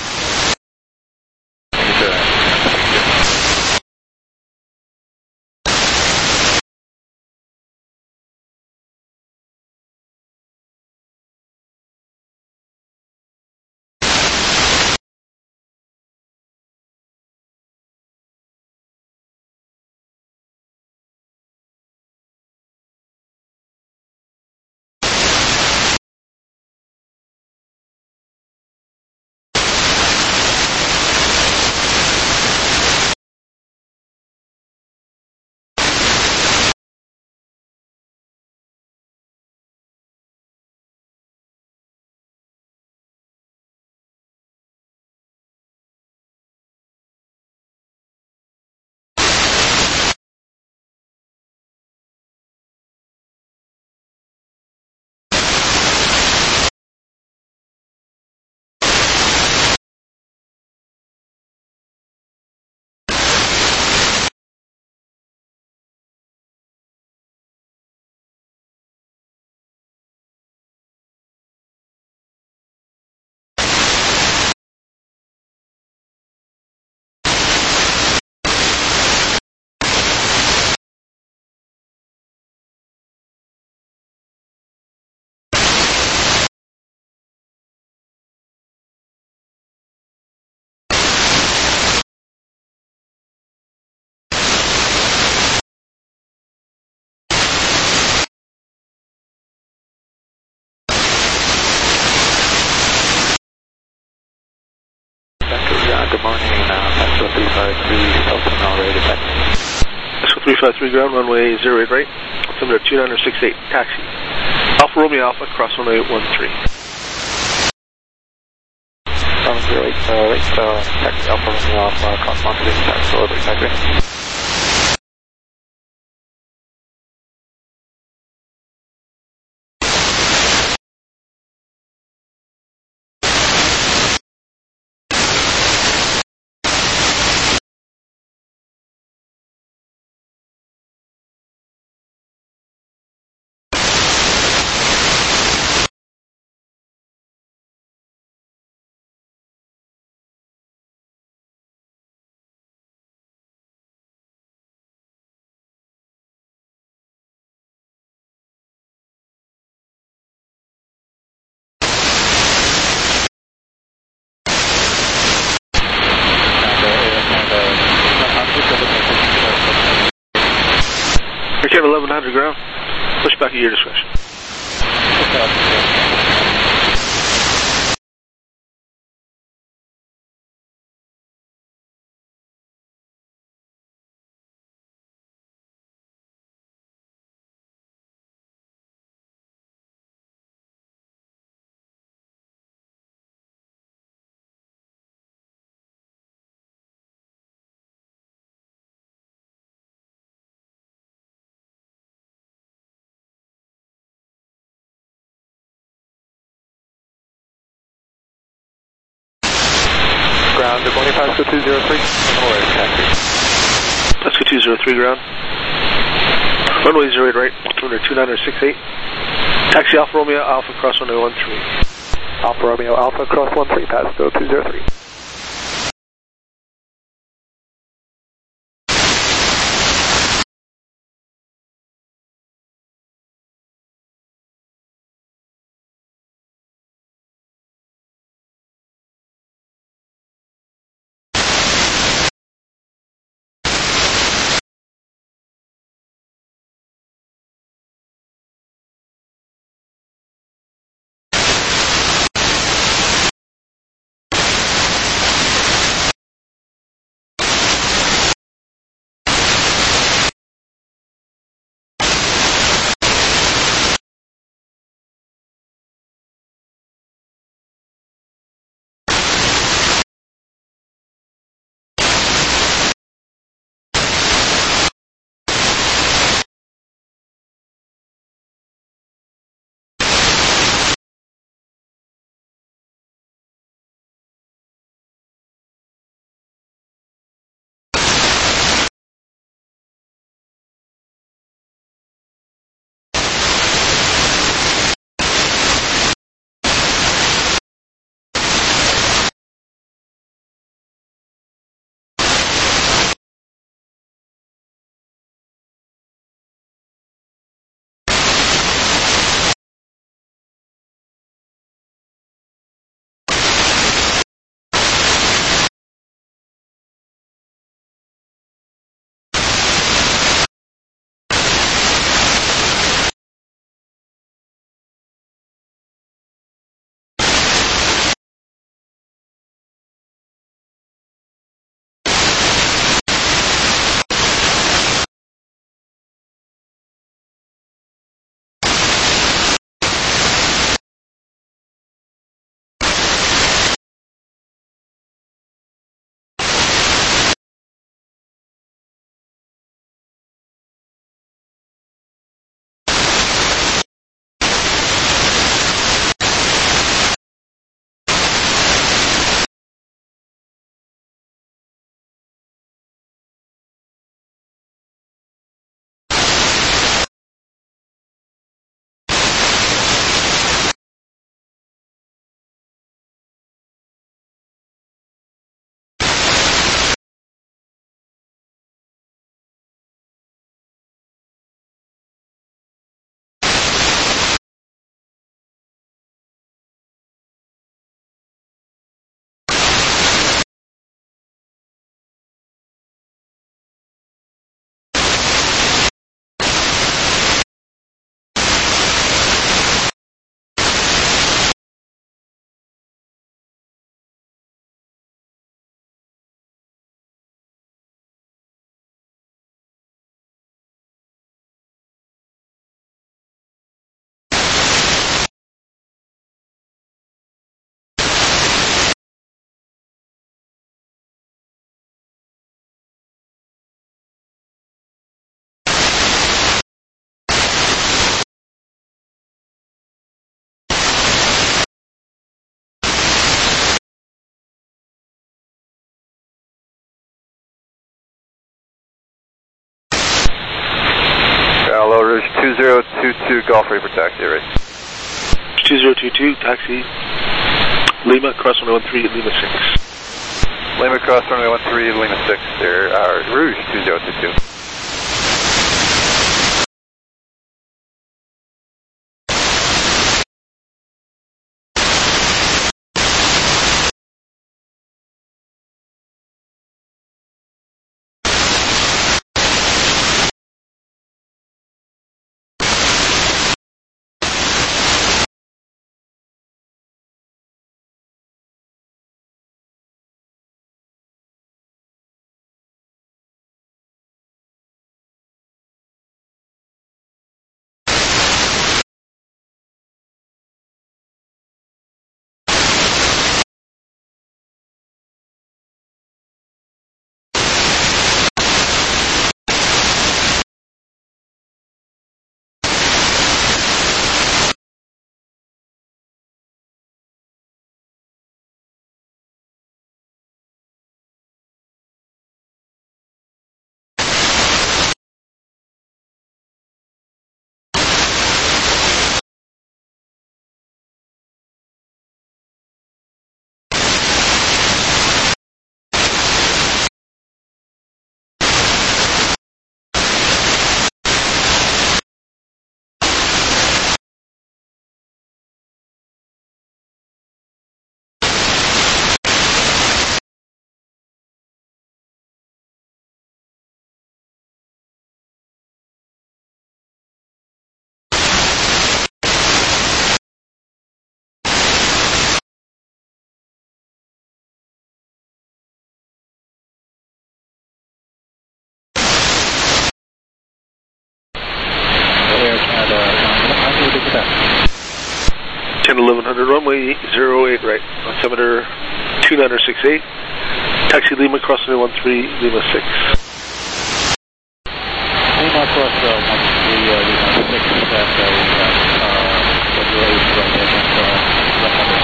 Good morning, Pascal 353, Delta now ready to taxi. Pascal 353 ground, runway 08 right, altimeter 2968, taxi. Alpha Romeo Alpha, cross runway 13. 08, taxi Alpha Romeo Alpha, cross 13, taxi over taxi. Air 1100 ground, push back at your discretion. morning, Pasco 203. Taxi. Pasco 203 ground. Runway 08 right, runway 2968. Taxi Alpha Romeo Alpha cross runway 13. Alpha Romeo Alpha cross 13, Pasco 203. Hello, Rouge 2022 Golf ready for taxi, right? 2022 taxi Lima cross runway 13 Lima 6. Lima cross runway 13 Lima 6 there, Rouge 2022. Descend 1100, runway 08 right, altimeter 2968. Taxi Lima, cross runway 13, Lima 6. Lima cross 13, Lima 6, and we have WA right there.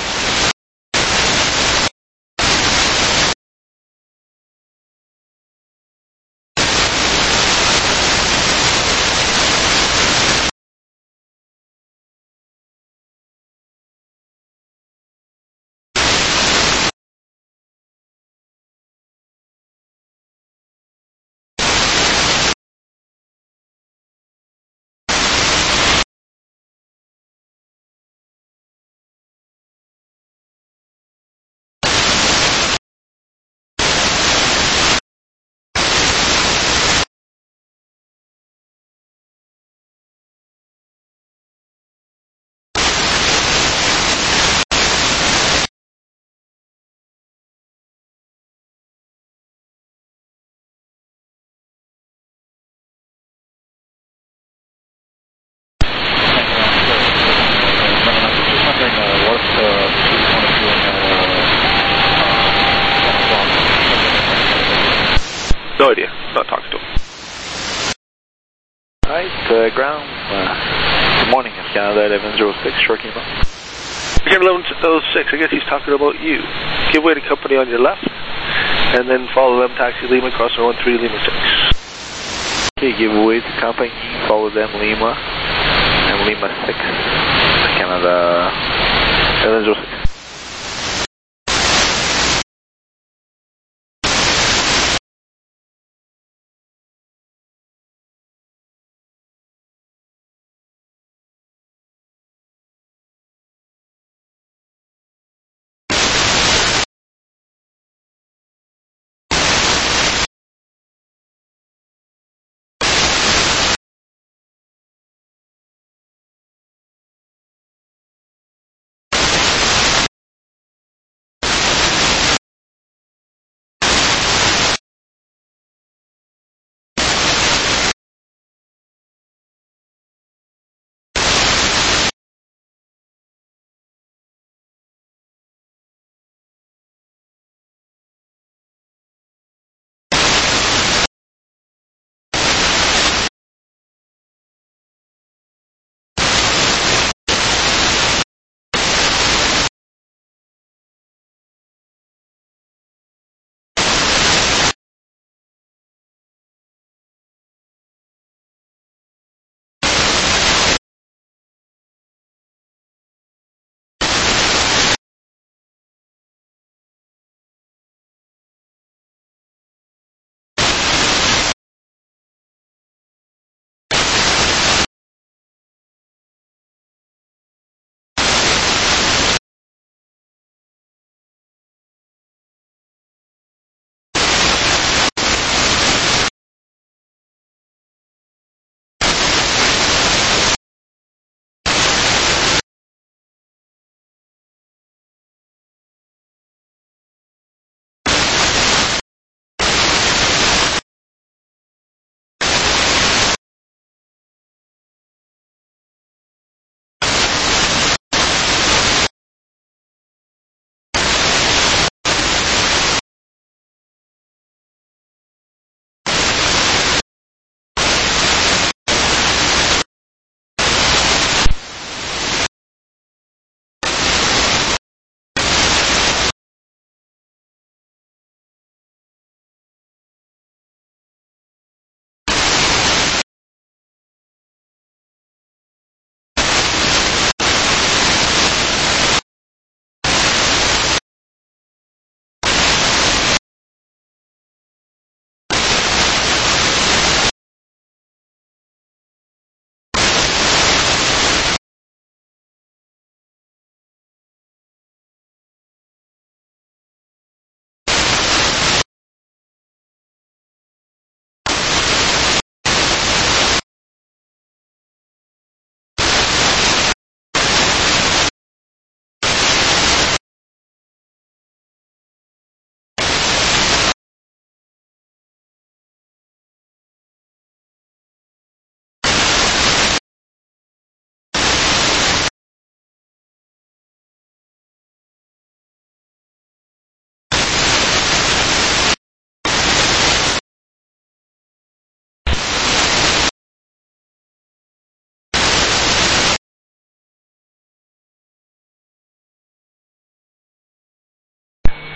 No idea. Not talking to him. Alright, ground. Good morning, it's Canada 1106, short came up. Again, 1106, I guess he's talking about you. Give way to company on your left, and then follow them, taxi Lima, cross runway 13, Lima 6. Okay, give way to company, follow them, Lima, and Lima 6, Canada 1106.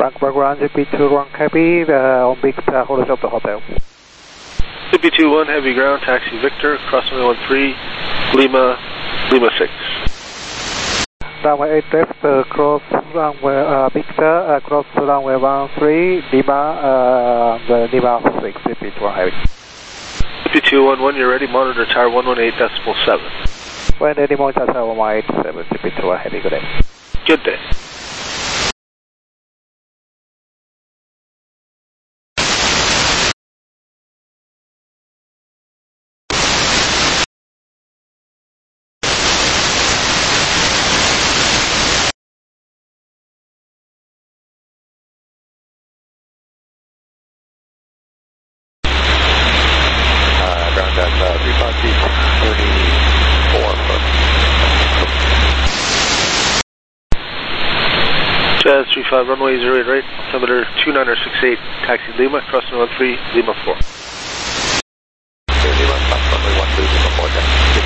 Frankfurt Ground, GP21 Heavy, on Victor, hold us up to hotel. GP21 Heavy Ground, taxi Victor, cross runway 13, Lima 6. Runway 8 left, cross runway Victor, cross runway 13, Lima 6, GP21 Heavy. GP211, you're ready, monitor tower 118.7. When any more tower 118.7, GP21 Heavy, good day. Good day. Ground at 35 feet, 34 foot. Jazz 35, runway 08 right, altimeter 2968, taxi Lima, cross runway 13, Lima 4. Okay, Lima, stop runway 13, Lima 4, then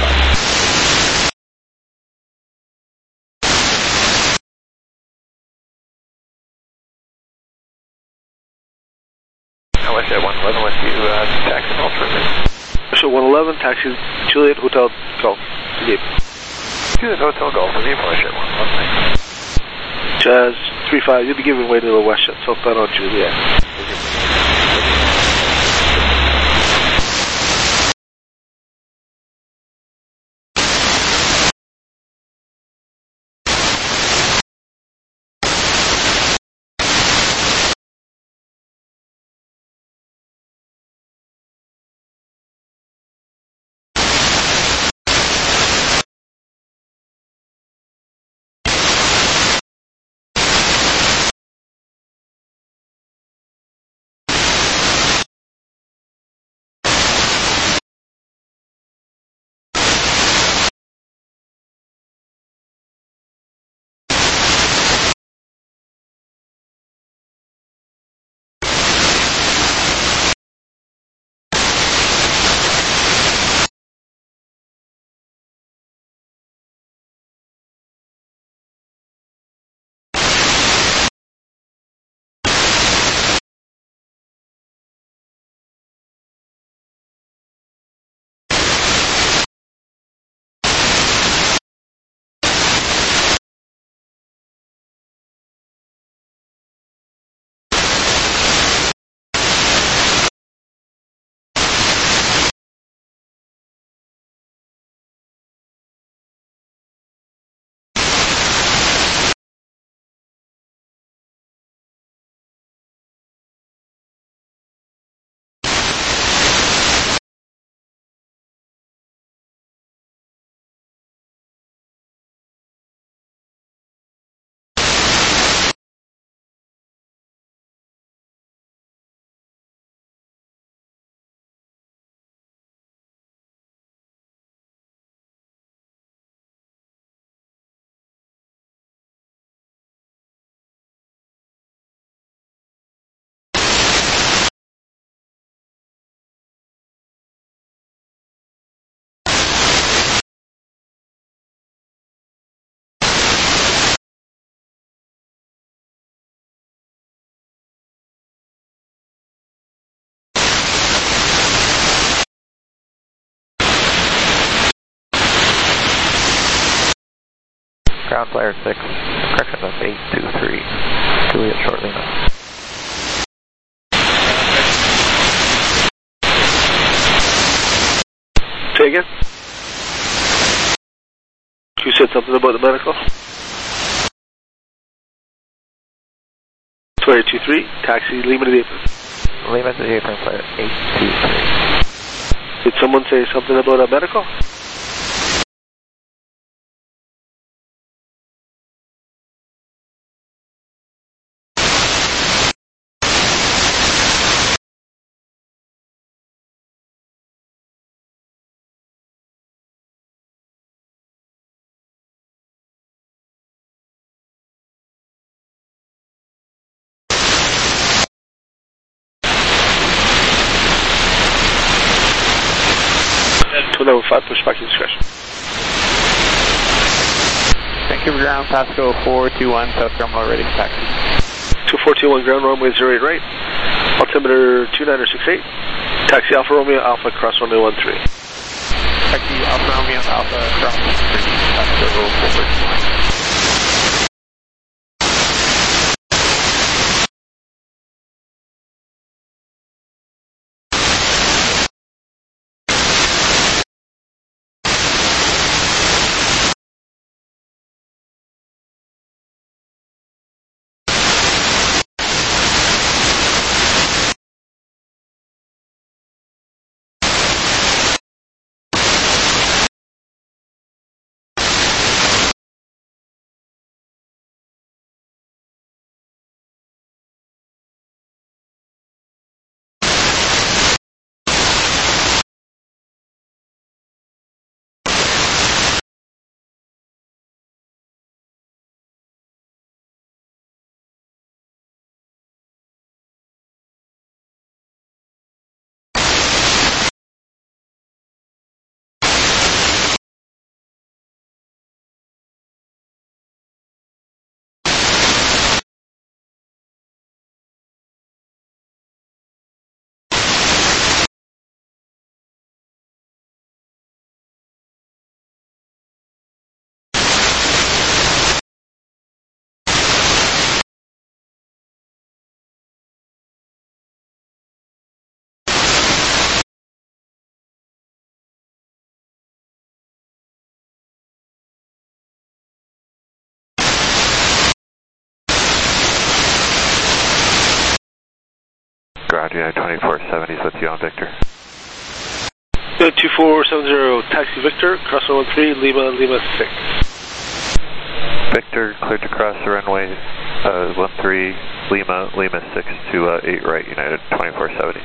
35. I wish I 111 with you, taxi alternate. Russia 111, taxi Juliet Hotel Golf. Juliet Hotel Golf, with you, Russia 111. Jazz 35, you'll be giving way to the west shot, Sultan on Juliet. Ground Flyer 6, correction of 823, Juliet Short Lima. Say again? You said something about the medical? 2823, taxi Lima to the apron. Lima to the apron, Flyer 823. Did someone say something about a medical? Level 5, push back your discretion. Vancouver Ground, Pasco 421, South Terminal ready, taxi. Alaska 421 ground, runway 08 right. Altimeter 2968. Taxi Alpha Romeo Alpha, cross runway 13. Taxi Alpha Romeo Alpha, cross 13, Oscar forward. Roger, 2470 is with you on Victor. 2470, Taxi Victor, cross runway 13, Lima 6. Victor, cleared to cross the runway 13, Lima 6 to 8 right, United 2470.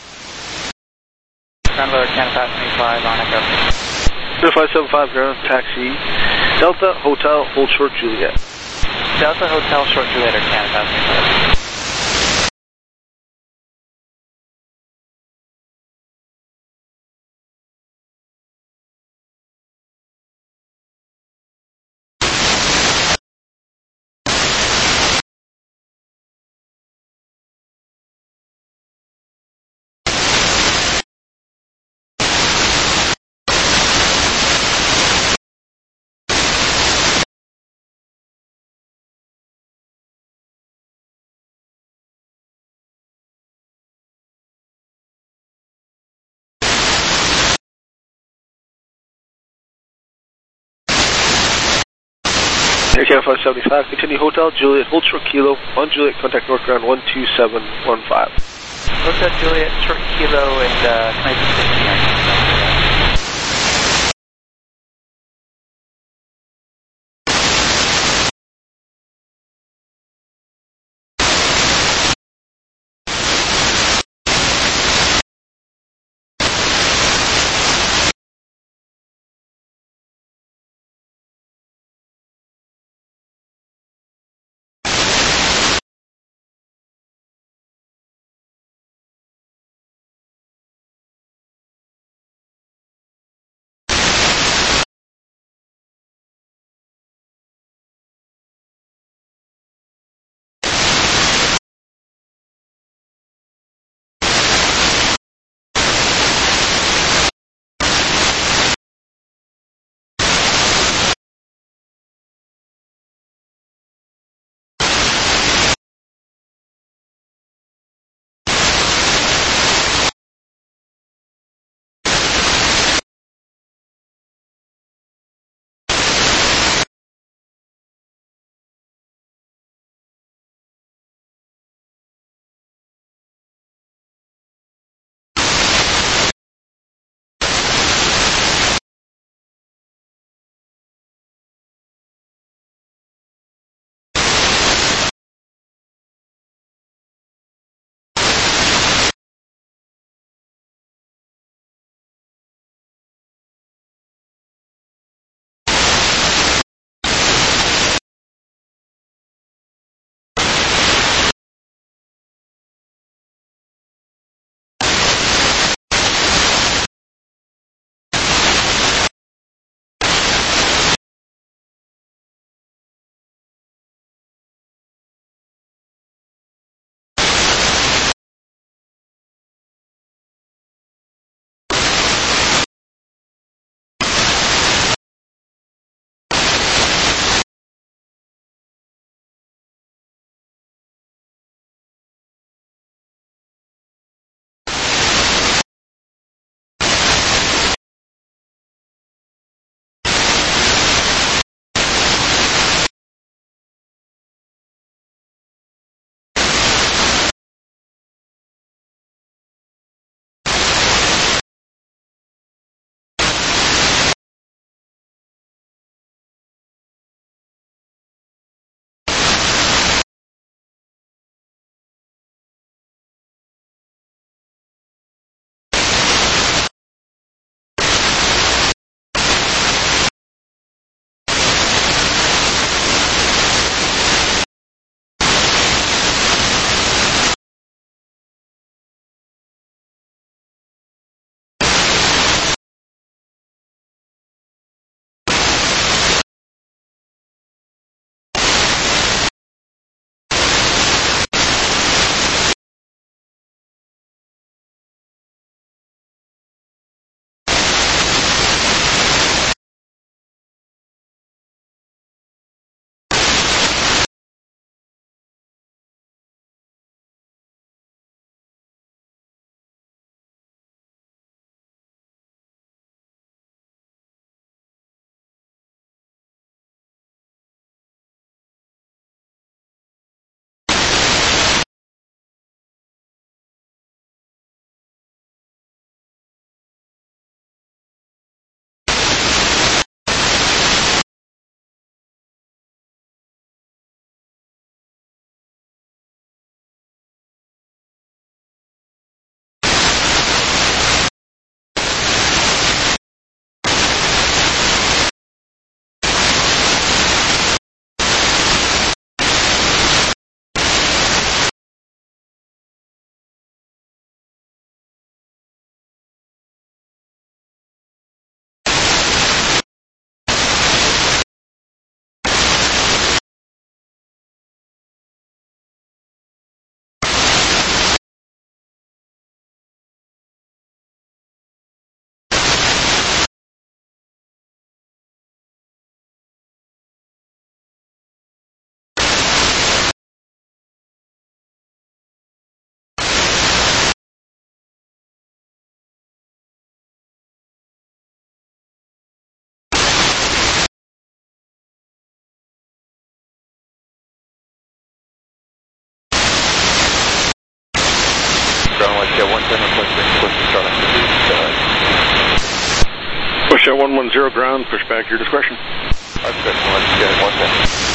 Ground Canada 25 on Echo. 0575 ground, taxi Delta Hotel Hold Short Juliet. Delta Hotel Short Juliet or Canada 25. Air Canada 575, continue Hotel Juliet, hold short kilo, on Juliet, contact north ground 12715. Hotel Juliet, short kilo, and 2660. Alaska 110, push to Charlie. Push at 110 ground, push back your discretion. That's good. Let's get 110.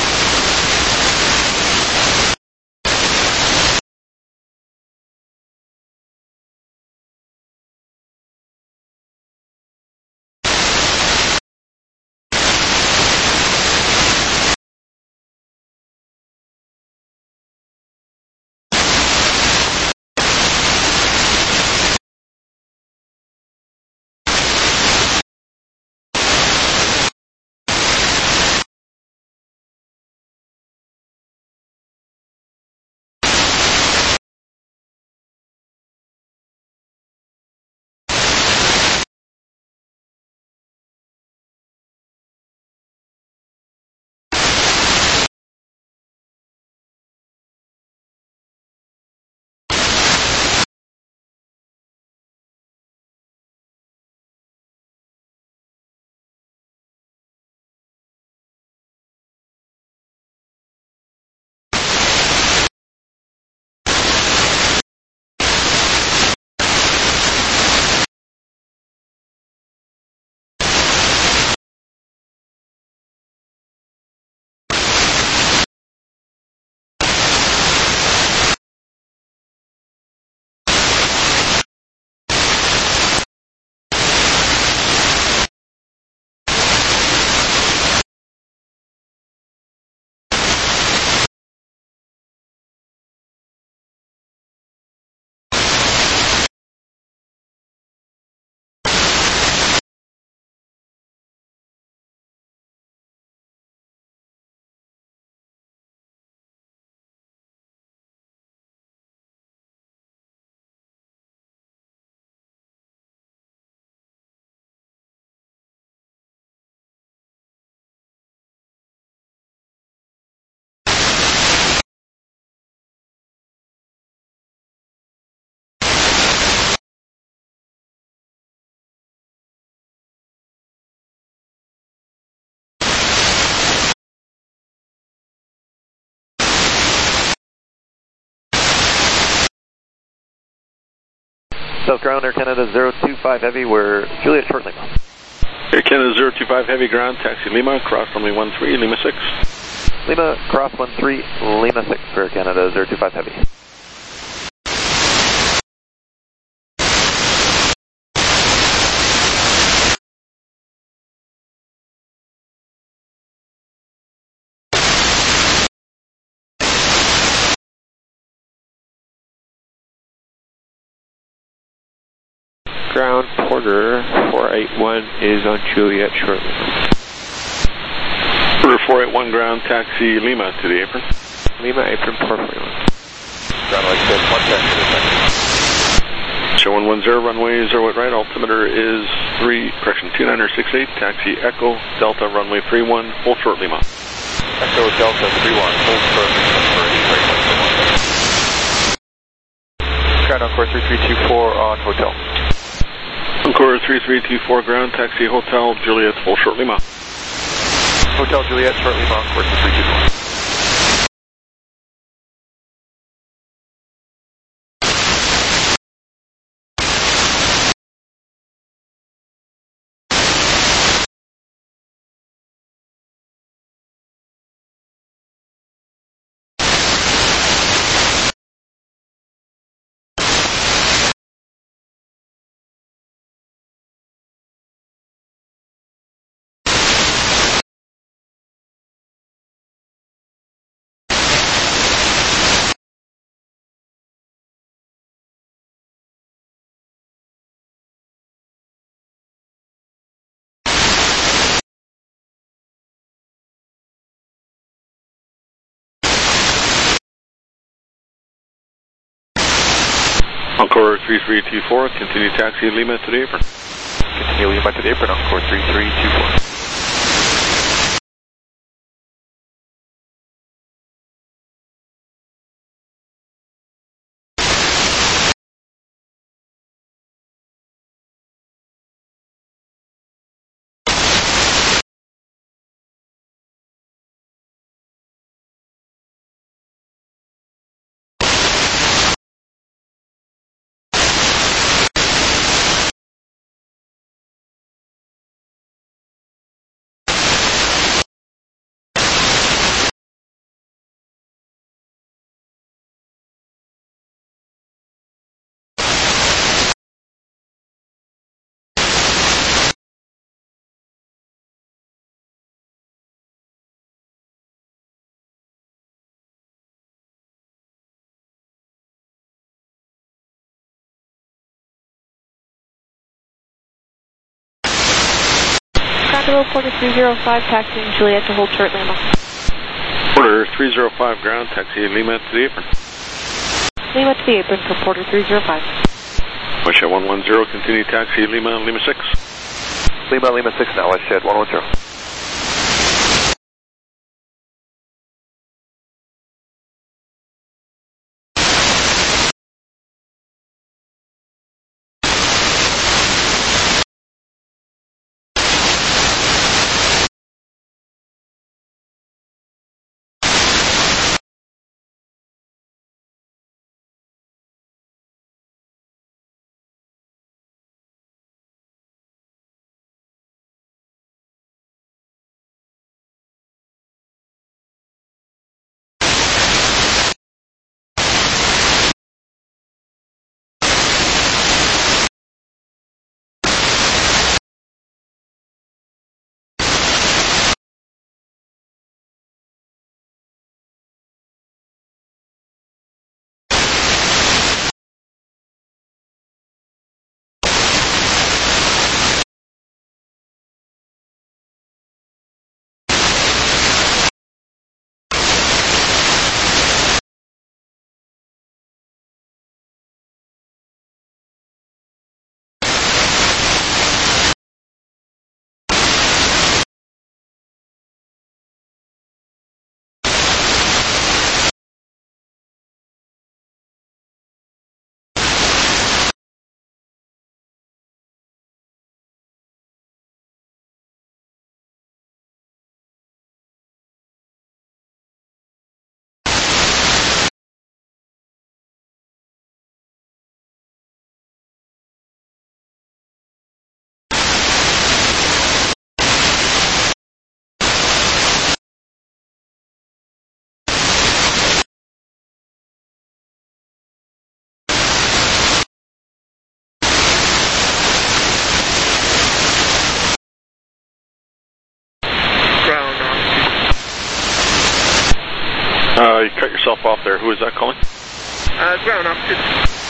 South ground, Air Canada 025 Heavy, we're Juliet short Lima. Air Canada 025 Heavy ground, taxi Lima, cross runway 13, Lima 6. Lima, cross 13, Lima 6 for Air Canada 025 Heavy. Ground, Porter 481 is on Juliet shortly. Porter 481 ground, taxi Lima to the apron. Lima apron 441. Ground Alaska 110. Show 110, runway 0 at right, altimeter is 2968, taxi Echo Delta runway 31, hold short Lima. Echo Delta 31, hold short Lima for 831. Ground Encore 3324 on hotel. Encore 3324 ground, taxi Hotel Juliet, full short Lima. Hotel Juliet, short Lima, Encore 3324. Encore 3324, continue taxi Lima to the apron. Continue Lima to the apron, Encore 3324. Hello, Porter 305, taxiing Juliet to hold short Lima. Porter 305 ground, taxi Lima to the apron. Lima to the apron for Porter 305. Westshed 110, continue taxi Lima, Lima 6. Lima, Lima 6 now, Westshed 110. You cut yourself off there. Who is that calling? Ground opposite.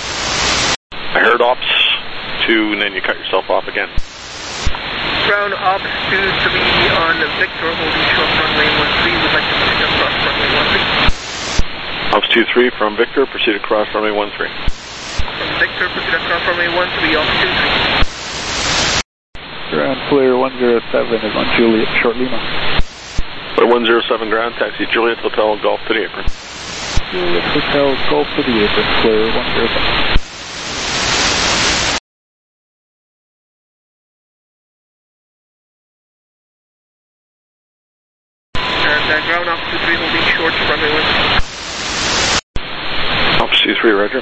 I heard ops 2, and then you cut yourself off again. Ground ops 2 to be on Victor holding short runway 13. Would like to proceed across runway 13. Ops 2-3 from Victor, proceed across runway 13. From Victor, proceed across runway 13, ops 2-3. Ground clear 107 is on Juliet, short Lima. 107 ground, taxi Juliet Hotel Golf to the apron. Juliet Hotel Golf to the apron, clear 107. And ground ops 2-3 holding short runway 13. Ops 2-3, roger.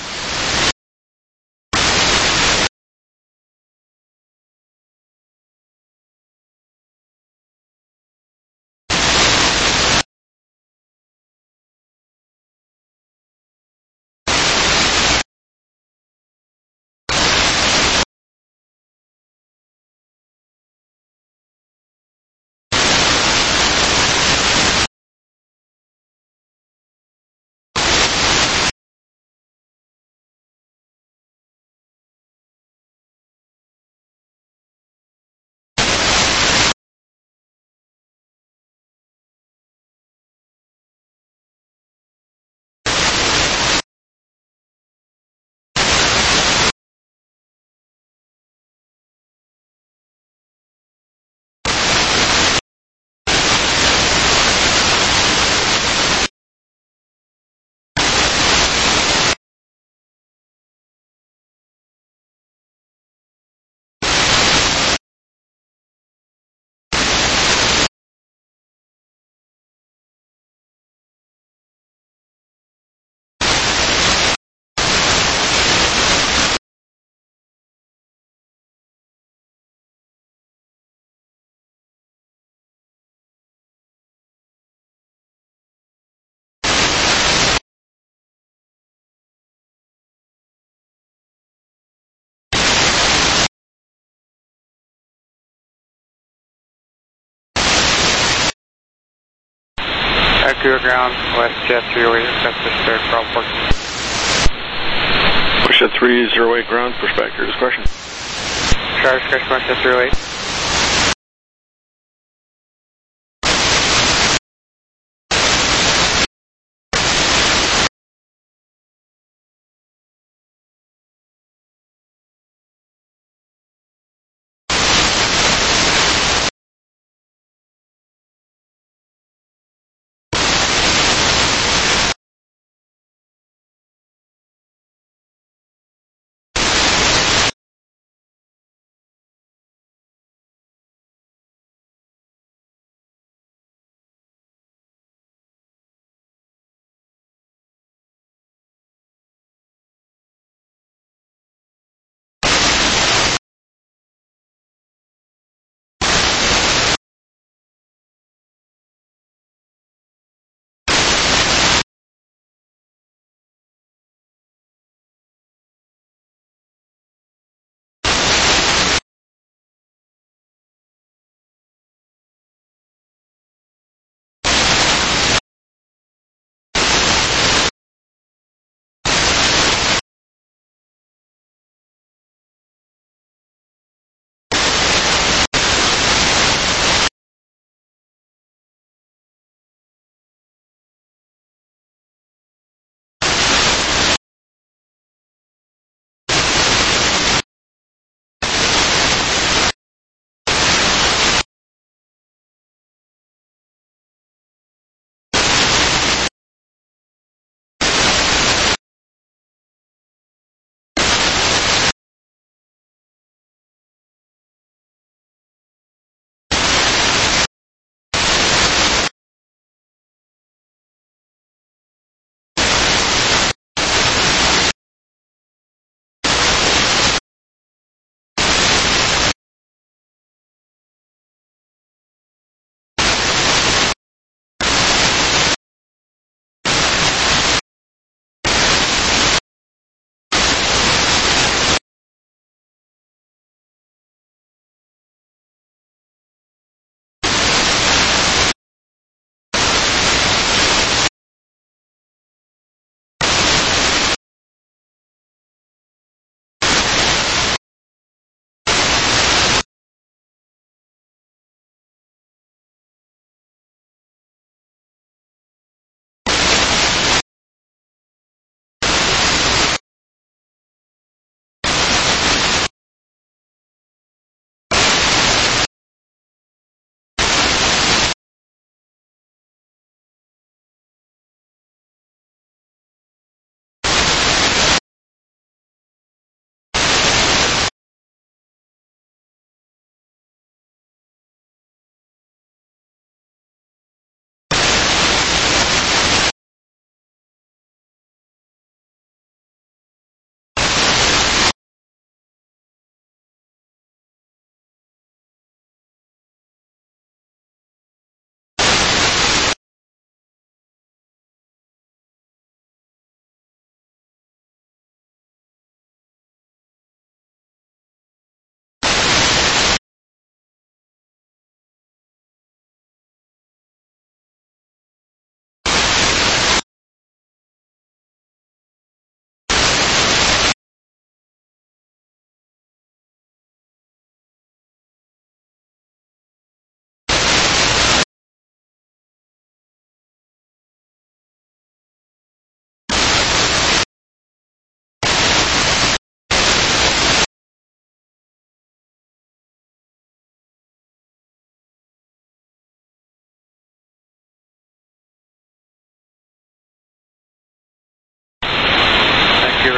Echo ground, WestJet 308, request third from 14. WestJet 308 ground, pushback your discretion. Charge discretion, WestJet 308.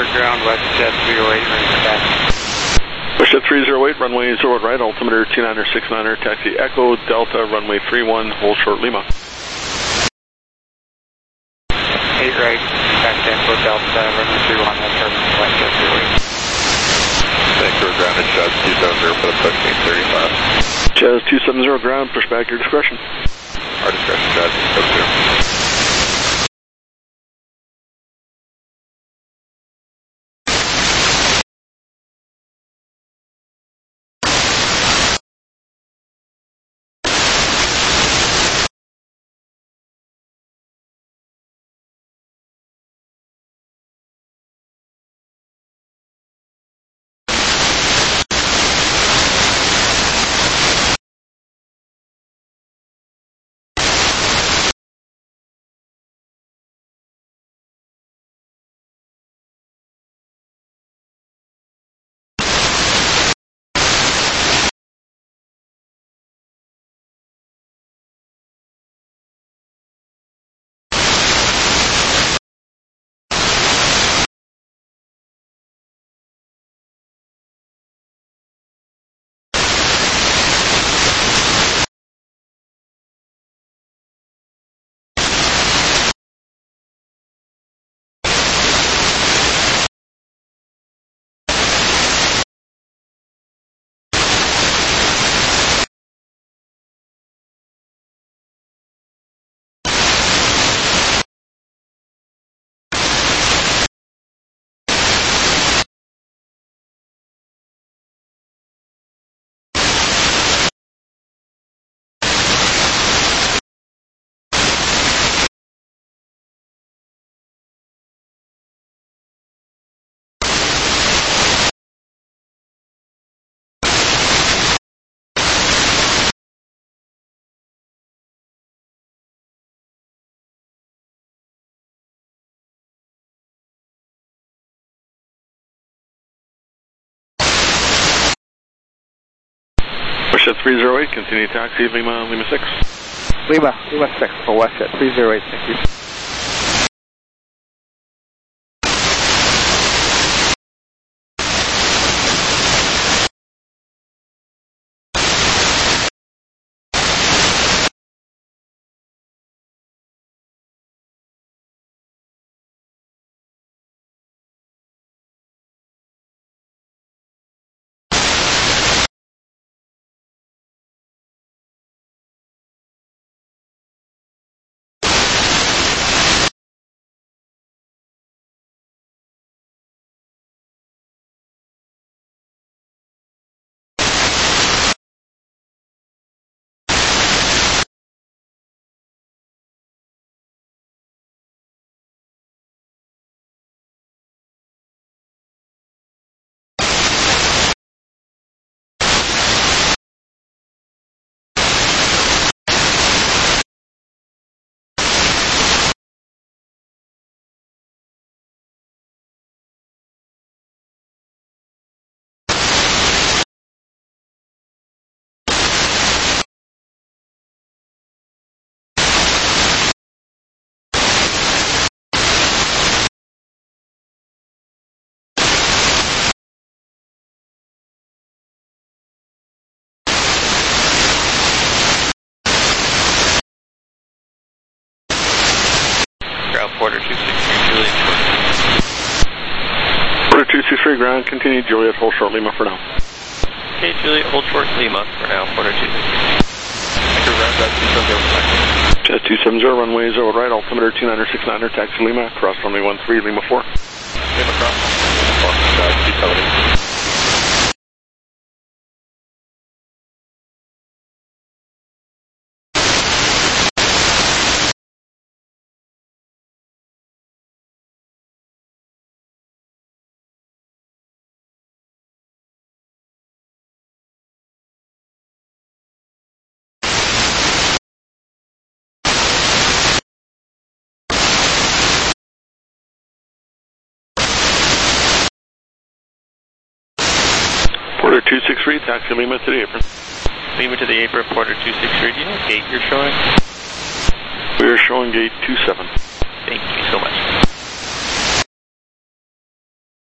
Vancouver ground, WestJet 308, range back. WestJet 308, runway 0 at right, altimeter 2969er, taxi Echo Delta, runway 31, hold short Lima. 8 right, taxi Echo Delta, runway 31, hold short WestJet 308. Vancouver ground at Jazz 270 for the push, 835. Jazz 270 ground, push back your discretion. Our discretion, Jazz 270. WestJet 308, continue taxi Lima, Lima 6. Lima 6 for WestJet 308, thank you. Porter 263, Juliet. Porter 263 ground, continue Juliet, hold short Lima for now. Okay, Juliet, hold short Lima for now, Porter 263. Vancouver ground, Jazz 270. Jazz 270, runway 0 right, altimeter 2969er, taxi Lima, cross runway 13, Lima 4. Lima cross, Lima 4, Jazz 270. Porter 263, taxi Lima to the apron. Lima to the apron, Porter 263. Do you know what gate you're showing? We are showing gate 27. Thank you so much.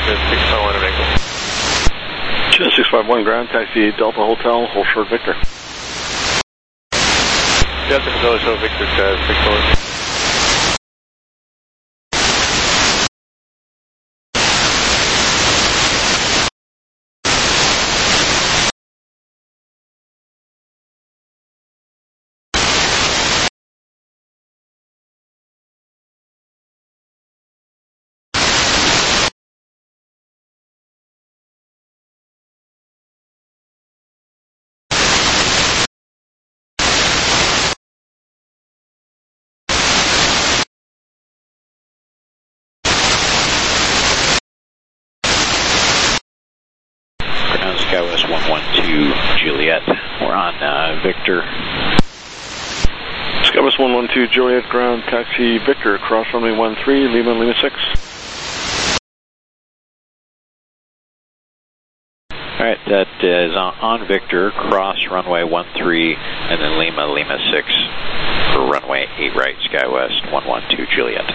Jet 651 at Echo. Jet 651 ground, taxi Delta Hotel, hold short Victor. Delta Hotel, show Victor, Jet 651. Skywest 112 Juliet. We're on Victor. Skywest 112 Juliet ground, taxi Victor, cross runway 13, Lima, Lima 6. Alright, that is on Victor, cross runway 13, and then Lima, Lima 6 for runway 8 right, Skywest 112 Juliet.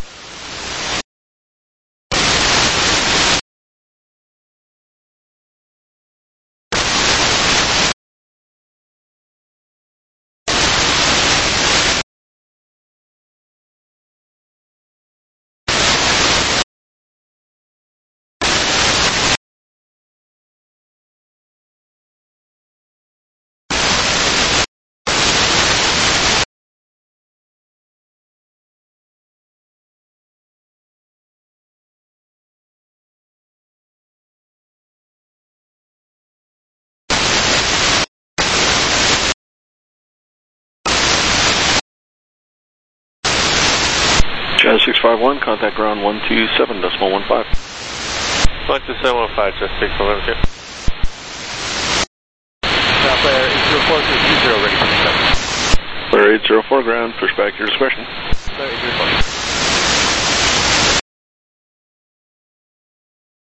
Jazz 651, contact ground 127.15. 12715, Jet 611. Player 804 to 20 ready for pickup. Player 804 ground, push back your discretion. Player 804